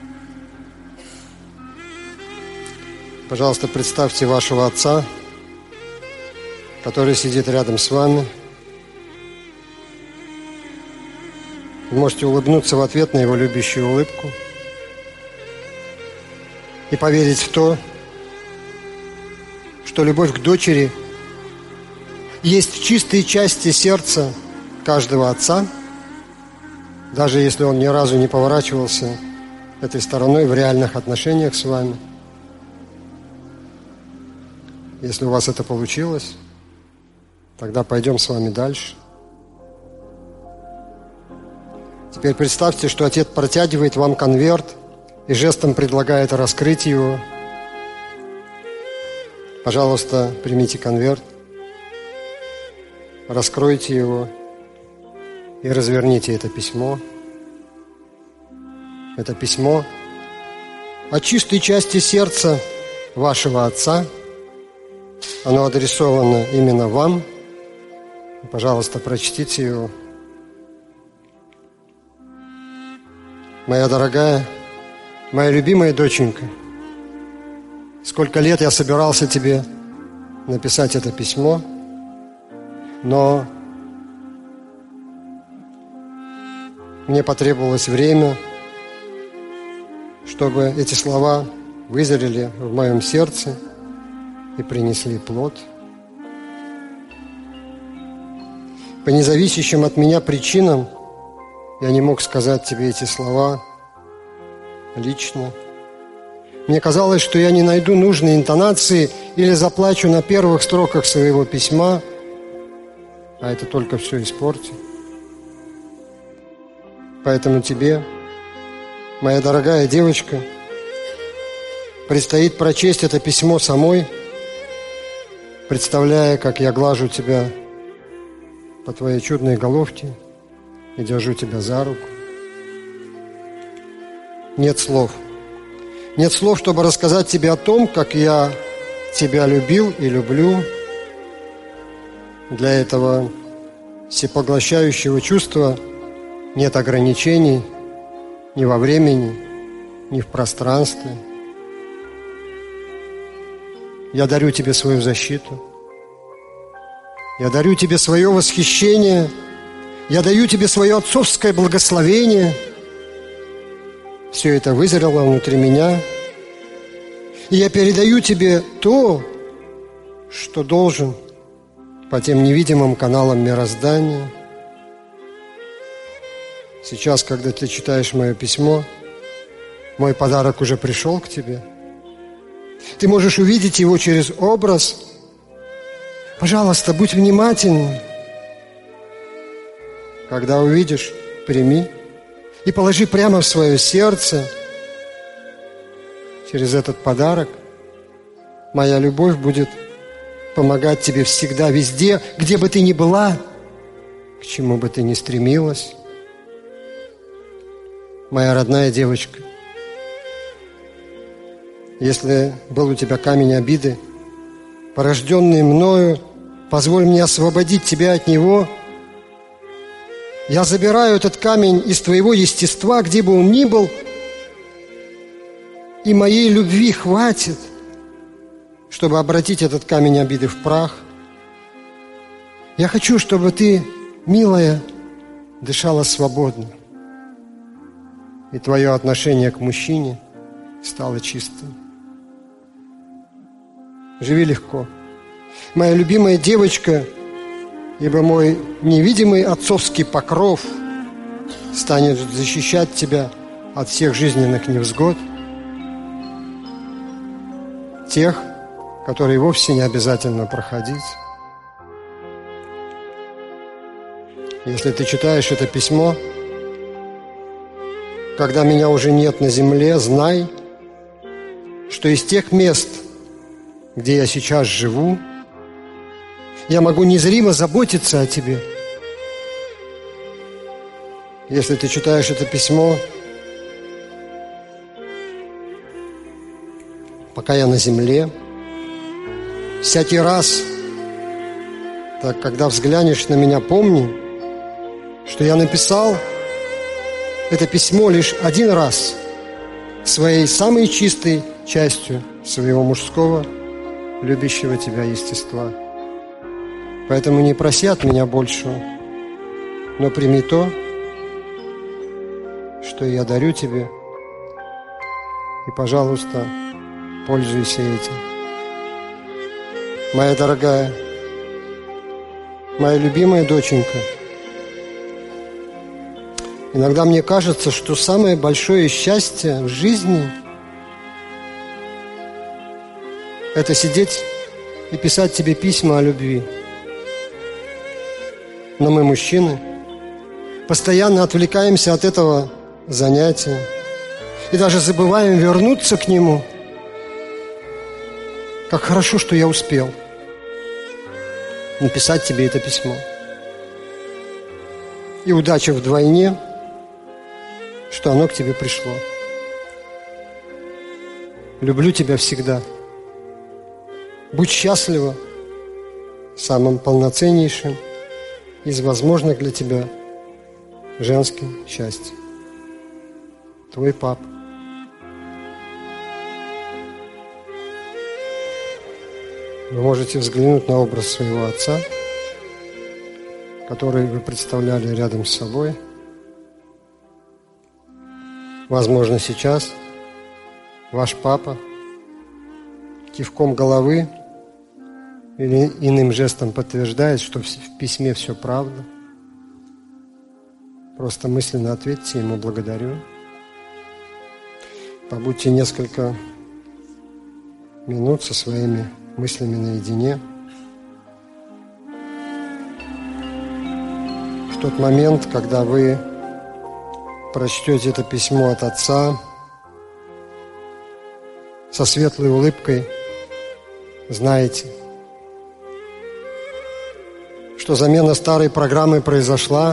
Пожалуйста, представьте вашего отца, который сидит рядом с вами. Вы можете улыбнуться в ответ на его любящую улыбку и поверить в то, что любовь к дочери есть в чистой части сердца каждого отца, даже если он ни разу не поворачивался этой стороной в реальных отношениях с вами. Если у вас это получилось, тогда пойдем с вами дальше. Теперь представьте, что отец протягивает вам конверт и жестом предлагает раскрыть его. Пожалуйста, примите конверт, раскройте его и разверните это письмо. Это письмо от чистой части сердца вашего отца. Оно адресовано именно вам. Пожалуйста, прочтите его. Моя дорогая, моя любимая доченька, сколько лет я собирался тебе написать это письмо, но мне потребовалось время, чтобы эти слова вызрели в моем сердце и принесли плод. По независящим от меня причинам я не мог сказать тебе эти слова лично. Мне казалось, что я не найду нужной интонации или заплачу на первых строках своего письма, а это только все испортит. Поэтому тебе, моя дорогая девочка, предстоит прочесть это письмо самой, представляя, как я глажу тебя по твоей чудной головке и держу тебя за руку. Нет слов. Нет слов, чтобы рассказать тебе о том, как я тебя любил и люблю. Для этого всепоглощающего чувства нет ограничений ни во времени, ни в пространстве. Я дарю тебе свою защиту. Я дарю тебе свое восхищение. Я даю тебе свое отцовское благословение. Все это вызрело внутри меня. И я передаю тебе то, что должен по тем невидимым каналам мироздания. Сейчас, когда ты читаешь мое письмо, мой подарок уже пришел к тебе. Ты можешь увидеть его через образ. Пожалуйста, будь внимательным. Когда увидишь, прими и положи прямо в свое сердце. Через этот подарок моя любовь будет помогать тебе всегда, везде, где бы ты ни была, к чему бы ты ни стремилась. Моя родная девочка, если был у тебя камень обиды, порожденный мною, позволь мне освободить тебя от него. Я забираю этот камень из твоего естества, где бы он ни был, и моей любви хватит, чтобы обратить этот камень обиды в прах. Я хочу, чтобы ты, милая, дышала свободно, и твое отношение к мужчине стало чистым. Живи легко. Моя любимая девочка, ибо мой невидимый отцовский покров станет защищать тебя от всех жизненных невзгод, тех, которые вовсе не обязательно проходить. Если ты читаешь это письмо, когда меня уже нет на земле, знай, что из тех мест, где я сейчас живу, я могу незримо заботиться о тебе. Если ты читаешь это письмо, пока я на земле, всякий раз, так когда взглянешь на меня, помни, что я написал это письмо лишь один раз своей самой чистой частью своего мужского, любящего тебя естества. Поэтому не проси от меня большего, но прими то, что я дарю тебе, и, пожалуйста, пользуйся этим. Моя дорогая, моя любимая доченька, иногда мне кажется, что самое большое счастье в жизни – это сидеть и писать тебе письма о любви. Но мы, мужчины, постоянно отвлекаемся от этого занятия и даже забываем вернуться к нему. Как хорошо, что я успел написать тебе это письмо. И удача вдвойне, что оно к тебе пришло. Люблю тебя всегда. Будь счастлива самым полноценнейшим из возможных для тебя женским счастьем. Твой папа. Вы можете взглянуть на образ своего отца, который вы представляли рядом с собой. Возможно, сейчас ваш папа кивком головы или иным жестом подтверждает, что в письме все правда. Просто мысленно ответьте ему «благодарю». Побудьте несколько минут со своими мыслями наедине. В тот момент, когда вы прочтете это письмо от отца, со светлой улыбкой знаете, что замена старой программы произошла,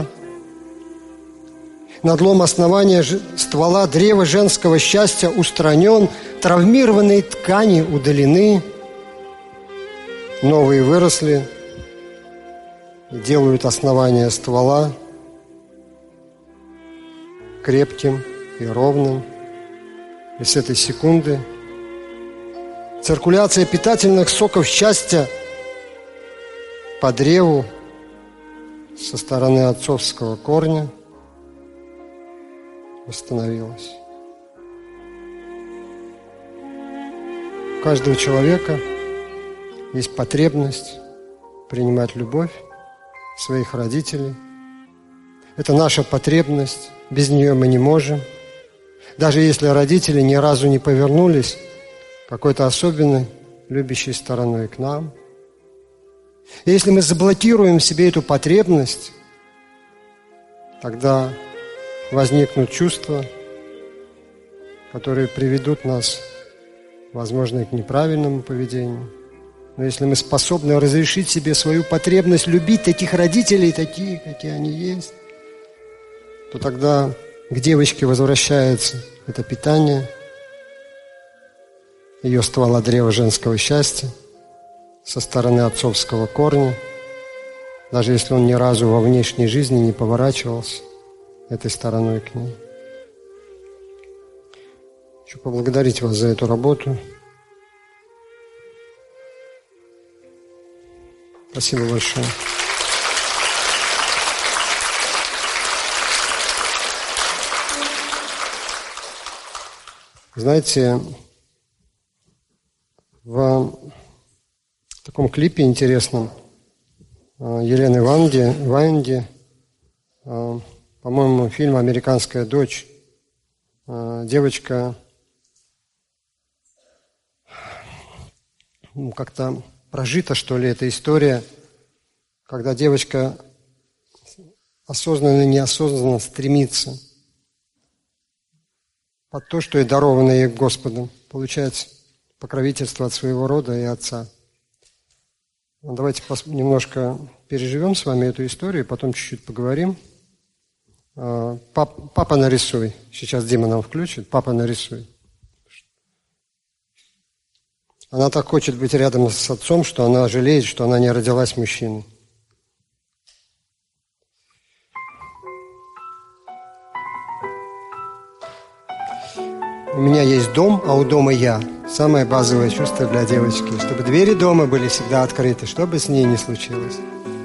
надлом основания ствола древа женского счастья устранен, травмированные ткани удалены, новые выросли и делают основание ствола крепким и ровным. И с этой секунды циркуляция питательных соков счастья по древу со стороны отцовского корня восстановилась. У каждого человека есть потребность принимать любовь своих родителей. Это наша потребность, без нее мы не можем. Даже если родители ни разу не повернулись какой-то особенной, любящей стороной к нам. И если мы заблокируем в себе эту потребность, тогда возникнут чувства, которые приведут нас, возможно, к неправильному поведению. Но если мы способны разрешить себе свою потребность любить таких родителей, такие, какие они есть, то тогда к девочке возвращается это питание, ее ствола древа женского счастья со стороны отцовского корня, даже если он ни разу во внешней жизни не поворачивался этой стороной к ней. Хочу поблагодарить вас за эту работу. Спасибо большое. Знаете, в таком клипе интересном Елены Ванди, Ванди, по-моему, фильм «Американская дочь», девочка ну, как-то прожита, что ли, эта история, когда девочка осознанно и неосознанно стремится под то, что ей даровано ей Господом, получать покровительство от своего рода и отца. Давайте немножко переживем с вами эту историю, потом чуть-чуть поговорим. Пап, папа, нарисуй. Сейчас Дима нам включит. Папа, нарисуй. Она так хочет быть рядом с отцом, что она жалеет, что она не родилась мужчиной. У меня есть дом, а у дома я. Самое базовое чувство для девочки. Чтобы двери дома были всегда открыты, что бы с ней ни случилось.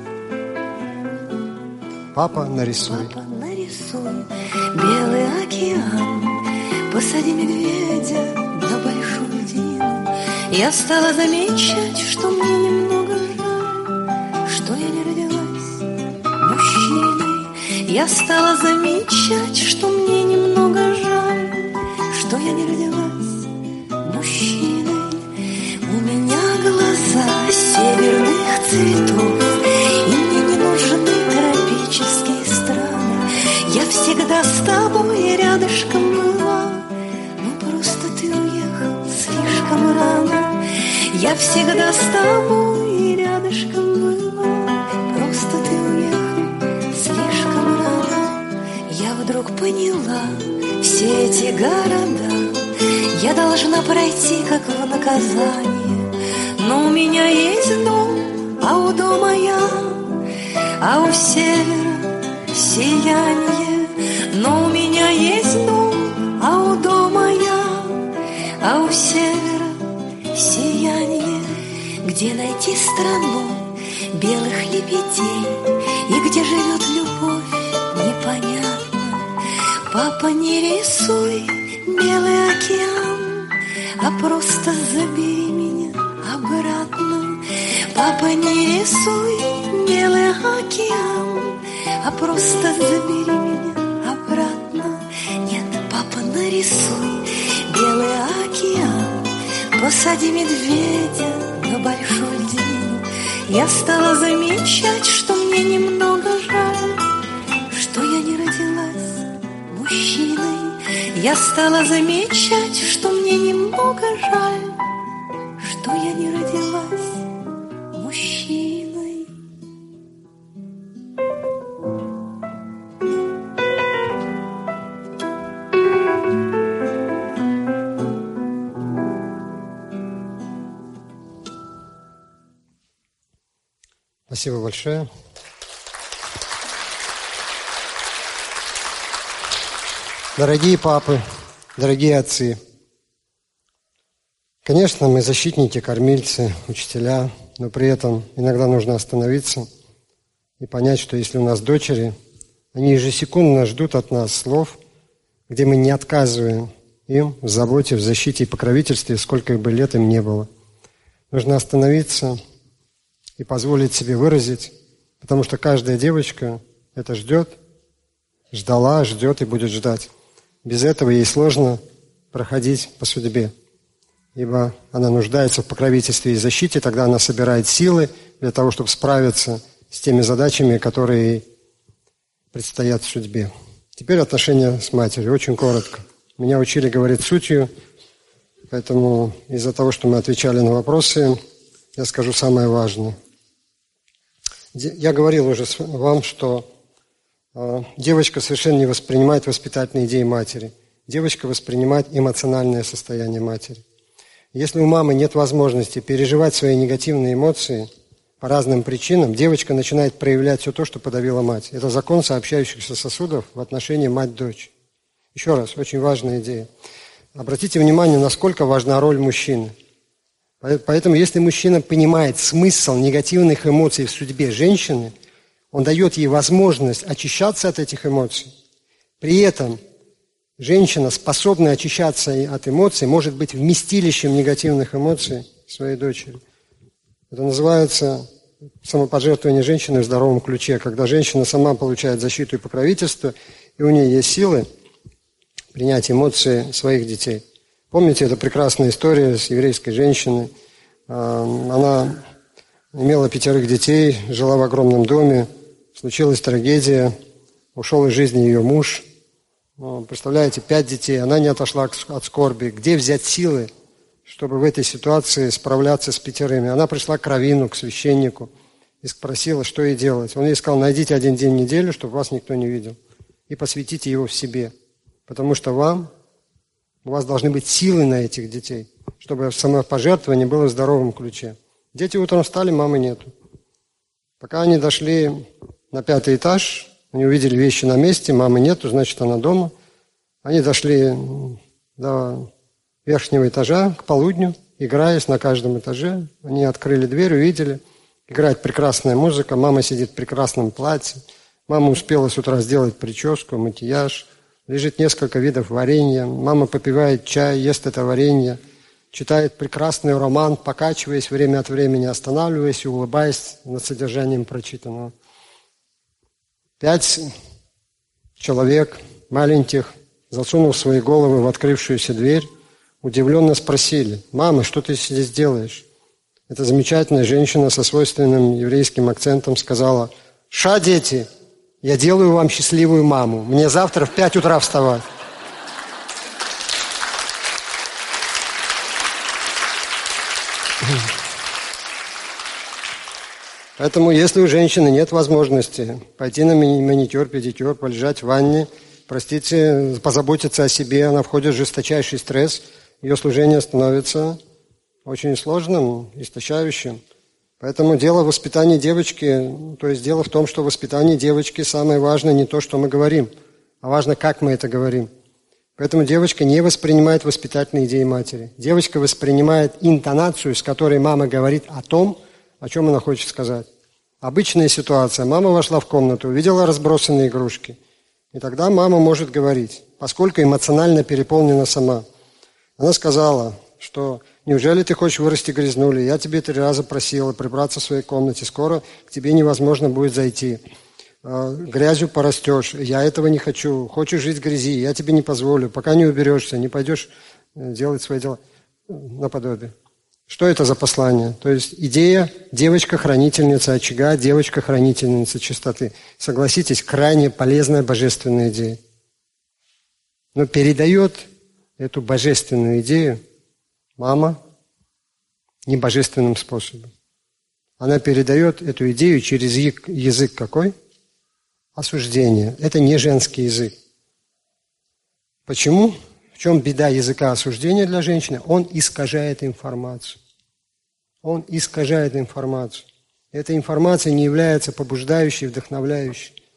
Папа, нарисуй. Папа, нарисуй белый океан, посади медведя на большую льдину. Я стала замечать, что мне немного жаль, что я не родилась мужчиной. Я стала замечать, что мне немного жаль, что я не родилась мужчиной. У меня глаза северных цветов, и мне не нужны тропические страны. Я всегда с тобой рядышком была, но просто ты уехал слишком рано. Я всегда с тобой рядышком была, просто ты уехал слишком рано. Я вдруг поняла, все эти города я должна пройти как в наказание. Но у меня есть дом, а у дома я, а у севера сияние. Но у меня есть дом, а у дома я, а у севера сияние. Где найти страну белых лебедей и где живет любовь, непонятно. Папа, не рисуй белый океан, а просто забери меня обратно. Папа, не рисуй белый океан, а просто забери меня обратно. Нет, папа, нарисуй белый океан, посади медведя на большую льдину. Я стала замечать, что мне немного жаль, что я не родилась мужчиной. Я стала замечать, что мне немного жаль, что я не родилась мужчиной. Спасибо большое. Дорогие папы, дорогие отцы, конечно, мы защитники, кормильцы, учителя, но при этом иногда нужно остановиться и понять, что если у нас дочери, они ежесекундно ждут от нас слов, где мы не отказываем им в заботе, в защите и покровительстве, сколько бы лет им не было. Нужно остановиться и позволить себе выразить, потому что каждая девочка это ждет, ждала, ждет и будет ждать. Без этого ей сложно проходить по судьбе, ибо она нуждается в покровительстве и защите, тогда она собирает силы для того, чтобы справиться с теми задачами, которые ей предстоят в судьбе. Теперь отношения с матерью. Очень коротко. Меня учили говорить сутью, поэтому из-за того, что мы отвечали на вопросы, я скажу самое важное. Я говорил уже вам, что девочка совершенно не воспринимает воспитательные идеи матери. Девочка воспринимает эмоциональное состояние матери. Если у мамы нет возможности переживать свои негативные эмоции по разным причинам, девочка начинает проявлять все то, что подавила мать. Это закон сообщающихся сосудов в отношении мать-дочь. Еще раз, очень важная идея. Обратите внимание, насколько важна роль мужчины. Поэтому, если мужчина понимает смысл негативных эмоций в судьбе женщины, он дает ей возможность очищаться от этих эмоций. При этом женщина, способная очищаться от эмоций, может быть вместилищем негативных эмоций своей дочери. Это называется самопожертвование женщины в здоровом ключе, когда женщина сама получает защиту и покровительство, и у нее есть силы принять эмоции своих детей. Помните, это прекрасная история с еврейской женщиной. Она имела пятерых детей, жила в огромном доме. Случилась трагедия, ушел из жизни ее муж. Ну, представляете, пять детей, она не отошла от скорби. Где взять силы, чтобы в этой ситуации справляться с пятерыми? Она пришла к раввину, к священнику и спросила, что ей делать. Он ей сказал: найдите один день в неделю, чтобы вас никто не видел, и посвятите его в себе. Потому что вам, у вас должны быть силы на этих детей, чтобы самопожертвование было в здоровом ключе. Дети утром встали, мамы нету. Пока они дошли на пятый этаж, они увидели вещи на месте, мамы нету, значит, она дома. Они дошли до верхнего этажа к полудню, играясь на каждом этаже. Они открыли дверь, увидели, играет прекрасная музыка, мама сидит в прекрасном платье. Мама успела с утра сделать прическу, макияж. Лежит несколько видов варенья. Мама попивает чай, ест это варенье. Читает прекрасный роман, покачиваясь время от времени, останавливаясь и улыбаясь над содержанием прочитанного. Пять человек маленьких, засунув свои головы в открывшуюся дверь, удивленно спросили: «Мама, что ты здесь делаешь?» Эта замечательная женщина со свойственным еврейским акцентом сказала: «Ша, дети, я делаю вам счастливую маму. Мне завтра в пять утра вставать». Поэтому, если у женщины нет возможности пойти на маникюр, педикюр, полежать в ванне, простите, позаботиться о себе, она входит в жесточайший стресс, ее служение становится очень сложным, истощающим. Поэтому дело в воспитании девочки, то есть дело в том, что в воспитании девочки самое важное не то, что мы говорим, а важно, как мы это говорим. Поэтому девочка не воспринимает воспитательные идеи матери. Девочка воспринимает интонацию, с которой мама говорит о том, о чем она хочет сказать. Обычная ситуация. Мама вошла в комнату, увидела разбросанные игрушки. И тогда мама может говорить, поскольку эмоционально переполнена сама. Она сказала, что неужели ты хочешь вырасти грязнулей? Я тебе три раза просила прибраться в своей комнате. Скоро к тебе невозможно будет зайти. Грязью порастешь. Я этого не хочу. Хочешь жить в грязи? Я тебе не позволю. Пока не уберешься, не пойдешь делать свои дела наподобие. Что это за послание? То есть идея девочка-хранительница очага, девочка-хранительница чистоты. Согласитесь, крайне полезная божественная идея. Но передает эту божественную идею мама небожественным способом. Она передает эту идею через язык какой? Осуждение. Это не женский язык. Почему? В чем беда языка осуждения для женщины? Он искажает информацию. Он искажает информацию. Эта информация не является побуждающей, вдохновляющей.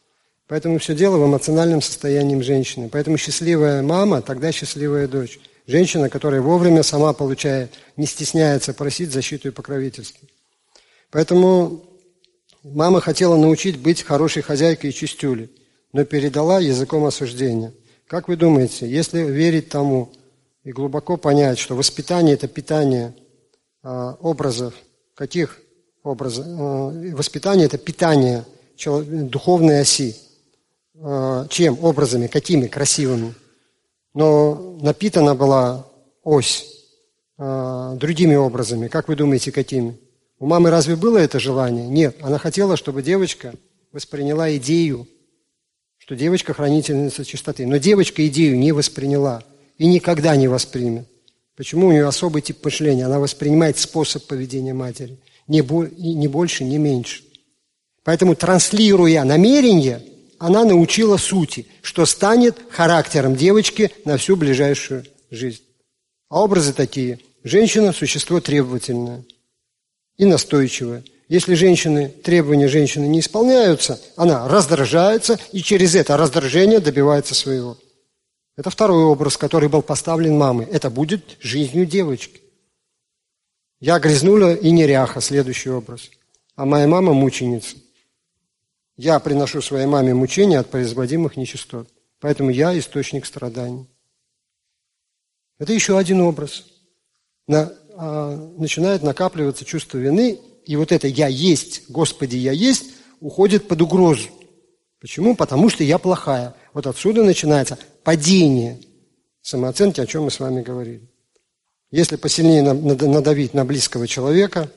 Поэтому все дело в эмоциональном состоянии женщины. Поэтому счастливая мама, тогда счастливая дочь. Женщина, которая вовремя сама получает, не стесняется просить защиту и покровительство. Поэтому мама хотела научить быть хорошей хозяйкой и чистюлей, но передала языком осуждения. Как вы думаете, если верить тому и глубоко понять, что воспитание – это питание а, образов, каких образов? А, воспитание – это питание духовной оси. А, чем? Образами, какими? Красивыми. Но напитана была ось а, другими образами. Как вы думаете, какими? У мамы разве было это желание? Нет. Она хотела, чтобы девочка восприняла идею, что девочка хранительница чистоты. Но девочка идею не восприняла и никогда не воспримет. Почему? У нее особый тип мышления. Она воспринимает способ поведения матери. Не, бо- не больше, не меньше. Поэтому, транслируя намерение, она научила сути, что станет характером девочки на всю ближайшую жизнь. А образы такие. Женщина – существо требовательное и настойчивое. Если женщины, требования женщины не исполняются, она раздражается и через это раздражение добивается своего. Это второй образ, который был поставлен мамой. Это будет жизнью девочки. Я грязнуля и неряха, следующий образ. А моя мама – мученица. Я приношу своей маме мучения от производимых нечистот. Поэтому я источник страданий. Это еще один образ. На, а, начинает накапливаться чувство вины, и вот это «я есть», «Господи, я есть» уходит под угрозу. Почему? Потому что я плохая. Вот отсюда начинается падение самооценки, о чем мы с вами говорили. Если посильнее надавить на близкого человека,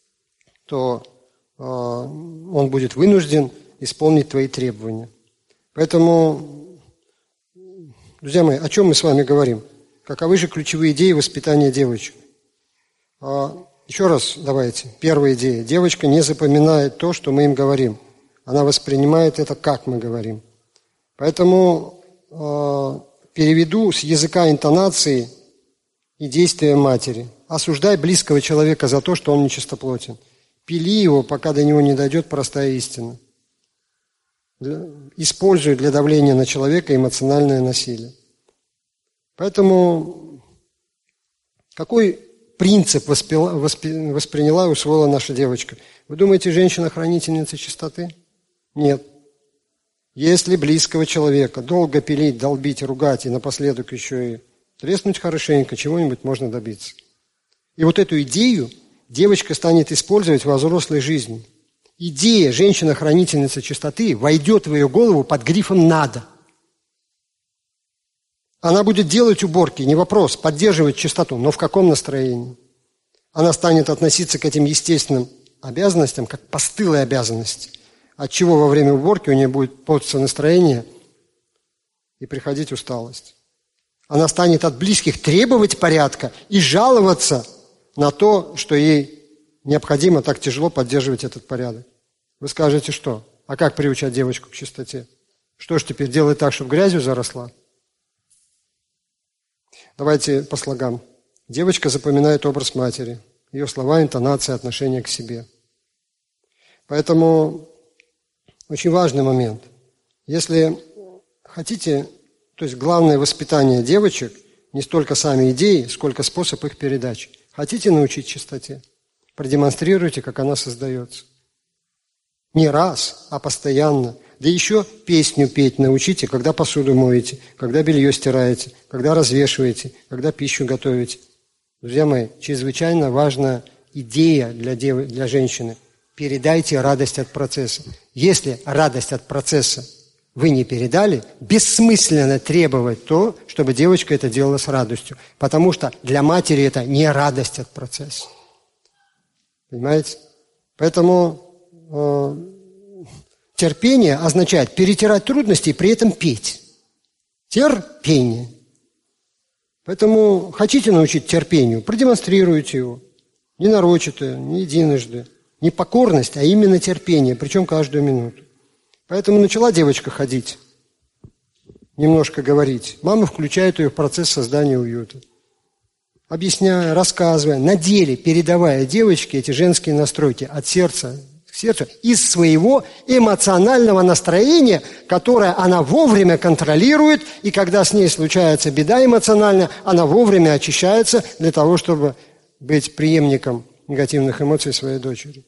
то э, он будет вынужден исполнить твои требования. Поэтому, друзья мои, о чем мы с вами говорим? Каковы же ключевые идеи воспитания девочек? Э, еще раз давайте. Первая идея. Девочка не запоминает то, что мы им говорим. Она воспринимает это, как мы говорим. Поэтому э, переведу с языка интонации и действия матери. Осуждай близкого человека за то, что он нечистоплотен. Пили его, пока до него не дойдет простая истина. Для, используй для давления на человека эмоциональное насилие. Поэтому какой принцип воспила, воспи, восприняла и усвоила наша девочка? Вы думаете, женщина хранительница чистоты? Нет. Если близкого человека долго пилить, долбить, ругать и напоследок еще и треснуть хорошенько, чего-нибудь можно добиться. И вот эту идею девочка станет использовать во взрослой жизни. Идея «женщина-хранительница чистоты» войдет в ее голову под грифом «надо». Она будет делать уборки, не вопрос, поддерживать чистоту, но в каком настроении? Она станет относиться к этим естественным обязанностям как постылой обязанности, отчего во время уборки у нее будет портиться настроение и приходить усталость. Она станет от близких требовать порядка и жаловаться на то, что ей необходимо так тяжело поддерживать этот порядок. Вы скажете, что? А как приучать девочку к чистоте? Что ж теперь, делать так, чтобы грязью заросла? Давайте по слогам. Девочка запоминает образ матери, ее слова, интонация, отношение к себе. Поэтому очень важный момент. Если хотите, то есть главное воспитание девочек не столько сами идеи, сколько способ их передачи. Хотите научить чистоте? Продемонстрируйте, как она создается. Не раз, а постоянно. Да еще песню петь научите, когда посуду моете, когда белье стираете, когда развешиваете, когда пищу готовите. Друзья мои, чрезвычайно важная идея для, дев... для женщины. Передайте радость от процесса. Если радость от процесса вы не передали, бессмысленно требовать то, чтобы девочка это делала с радостью. Потому что для матери это не радость от процесса. Понимаете? Поэтому э, терпение означает перетирать трудности и при этом петь. Терпение. Поэтому хотите научить терпению, продемонстрируйте его. Не нарочито, не единожды. Не покорность, а именно терпение, причем каждую минуту. Поэтому начала девочка ходить, немножко говорить. Мама включает ее в процесс создания уюта. Объясняя, рассказывая, на деле передавая девочке эти женские настройки от сердца к сердцу из своего эмоционального настроения, которое она вовремя контролирует, и когда с ней случается беда эмоциональная, она вовремя очищается для того, чтобы быть преемником негативных эмоций своей дочери.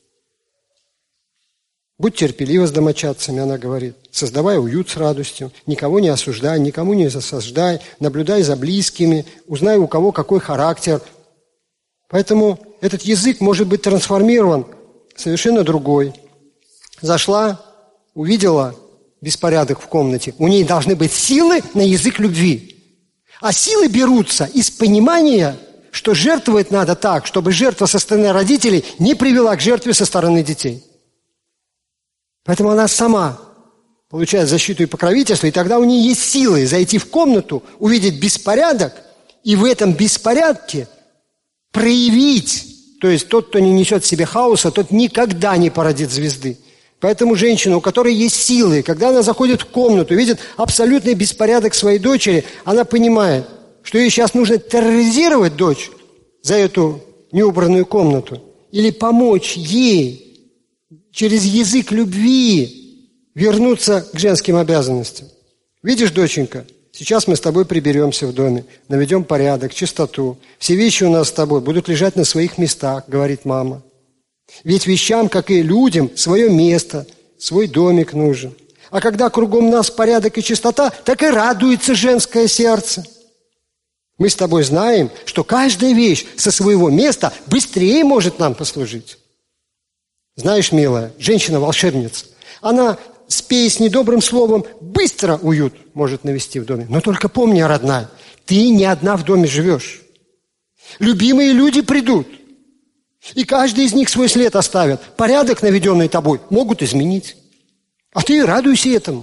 Будь терпелива с домочадцами, она говорит, создавай уют с радостью, никого не осуждай, никому не осуждай, наблюдай за близкими, узнай, у кого какой характер. Поэтому этот язык может быть трансформирован в совершенно другой. Зашла, увидела беспорядок в комнате, у ней должны быть силы на язык любви. А силы берутся из понимания, что жертвовать надо так, чтобы жертва со стороны родителей не привела к жертве со стороны детей. Поэтому она сама получает защиту и покровительство, и тогда у нее есть силы зайти в комнату, увидеть беспорядок, и в этом беспорядке проявить, то есть тот, кто не несет в себе хаоса, тот никогда не породит звезды. Поэтому женщина, у которой есть силы, когда она заходит в комнату, видит абсолютный беспорядок своей дочери, она понимает, что ей сейчас нужно терроризировать дочь за эту неубранную комнату или помочь ей через язык любви вернуться к женским обязанностям. Видишь, доченька, сейчас мы с тобой приберемся в доме, наведем порядок, чистоту. Все вещи у нас с тобой будут лежать на своих местах, говорит мама. Ведь вещам, как и людям, свое место, свой домик нужен. А когда кругом нас порядок и чистота, так и радуется женское сердце. Мы с тобой знаем, что каждая вещь со своего места быстрее может нам послужить. Знаешь, милая, женщина-волшебница, она, спей с недобрым словом, быстро уют может навести в доме. Но только помни, родная, ты не одна в доме живешь. Любимые люди придут, и каждый из них свой след оставят. Порядок, наведенный тобой, могут изменить. А ты радуйся этому.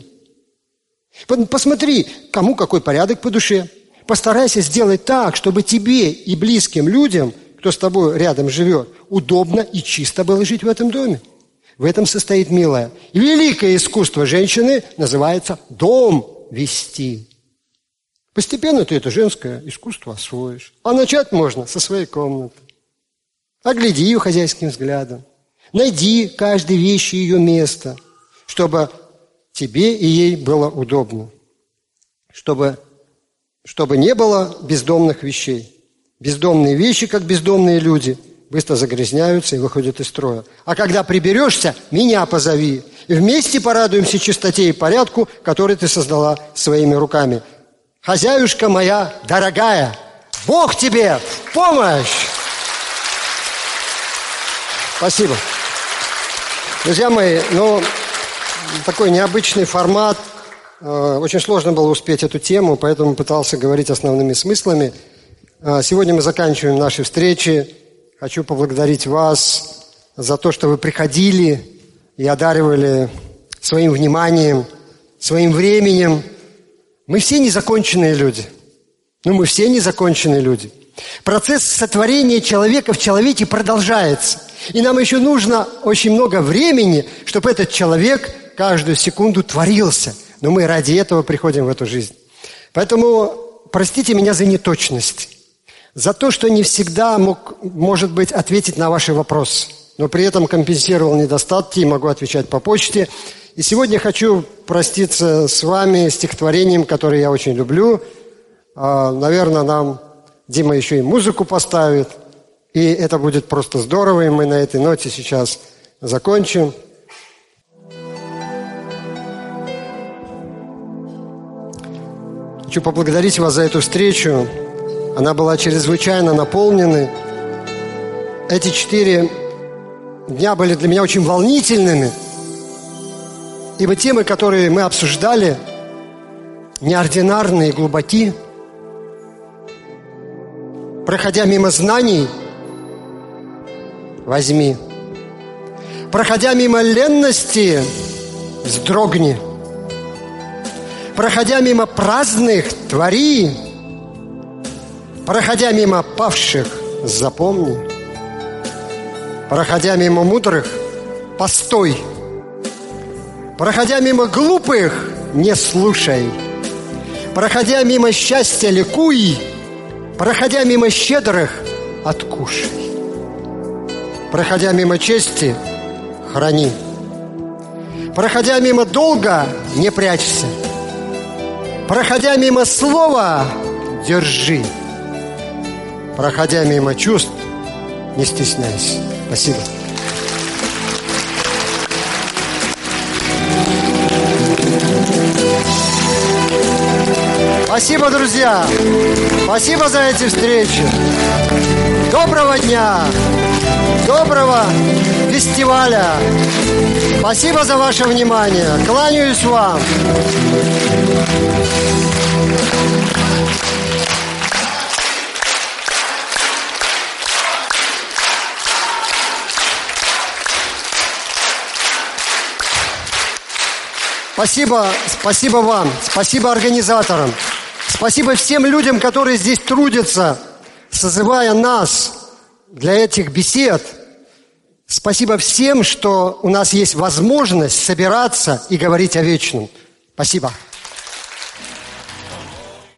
Посмотри, кому какой порядок по душе. Постарайся сделать так, чтобы тебе и близким людям, кто с тобой рядом живет, удобно и чисто было жить в этом доме. В этом состоит, милая, великое искусство женщины, называется дом вести. Постепенно ты это женское искусство освоишь. А начать можно со своей комнаты. Огляди ее хозяйским взглядом. Найди каждой вещи ее место, чтобы тебе и ей было удобно. Чтобы, чтобы не было бездомных вещей. Бездомные вещи, как бездомные люди, быстро загрязняются и выходят из строя. А когда приберешься, меня позови. И вместе порадуемся чистоте и порядку, который ты создала своими руками. Хозяюшка моя дорогая, Бог тебе в помощь! Спасибо. Друзья мои, ну, такой необычный формат. Очень сложно было успеть эту тему, поэтому пытался говорить основными смыслами. Сегодня мы заканчиваем наши встречи. Хочу поблагодарить вас за то, что вы приходили и одаривали своим вниманием, своим временем. Мы все незаконченные люди. Ну, мы все незаконченные люди. Процесс сотворения человека в человеке продолжается. И нам еще нужно очень много времени, чтобы этот человек каждую секунду творился. Но мы ради этого приходим в эту жизнь. Поэтому простите меня за неточность. За то, что не всегда мог, может быть, ответить на ваши вопросы, но при этом компенсировал недостатки и могу отвечать по почте. И сегодня хочу проститься с вами стихотворением, которое я очень люблю. Наверное, нам Дима еще и музыку поставит, и это будет просто здорово, и мы на этой ноте сейчас закончим. Хочу поблагодарить вас за эту встречу. Она была чрезвычайно наполнена. Эти четыре дня были для меня очень волнительными, ибо темы, которые мы обсуждали, неординарные и глубоки. Проходя мимо знаний, возьми. Проходя мимо ленности, вздрогни. Проходя мимо праздных, твори. Проходя мимо павших, запомни. Проходя мимо мудрых, постой. Проходя мимо глупых, не слушай. Проходя мимо счастья, ликуй. Проходя мимо щедрых, откушай. Проходя мимо чести, храни. Проходя мимо долга, не прячься. Проходя мимо слова, держи. Проходя мимо чувств, не стесняйся. Спасибо. Спасибо, друзья. Спасибо за эти встречи. Доброго дня. Доброго фестиваля. Спасибо за ваше внимание. Кланяюсь вам. Спасибо, спасибо вам, спасибо организаторам, спасибо всем людям, которые здесь трудятся, созывая нас для этих бесед. Спасибо всем, что у нас есть возможность собираться и говорить о вечном. Спасибо.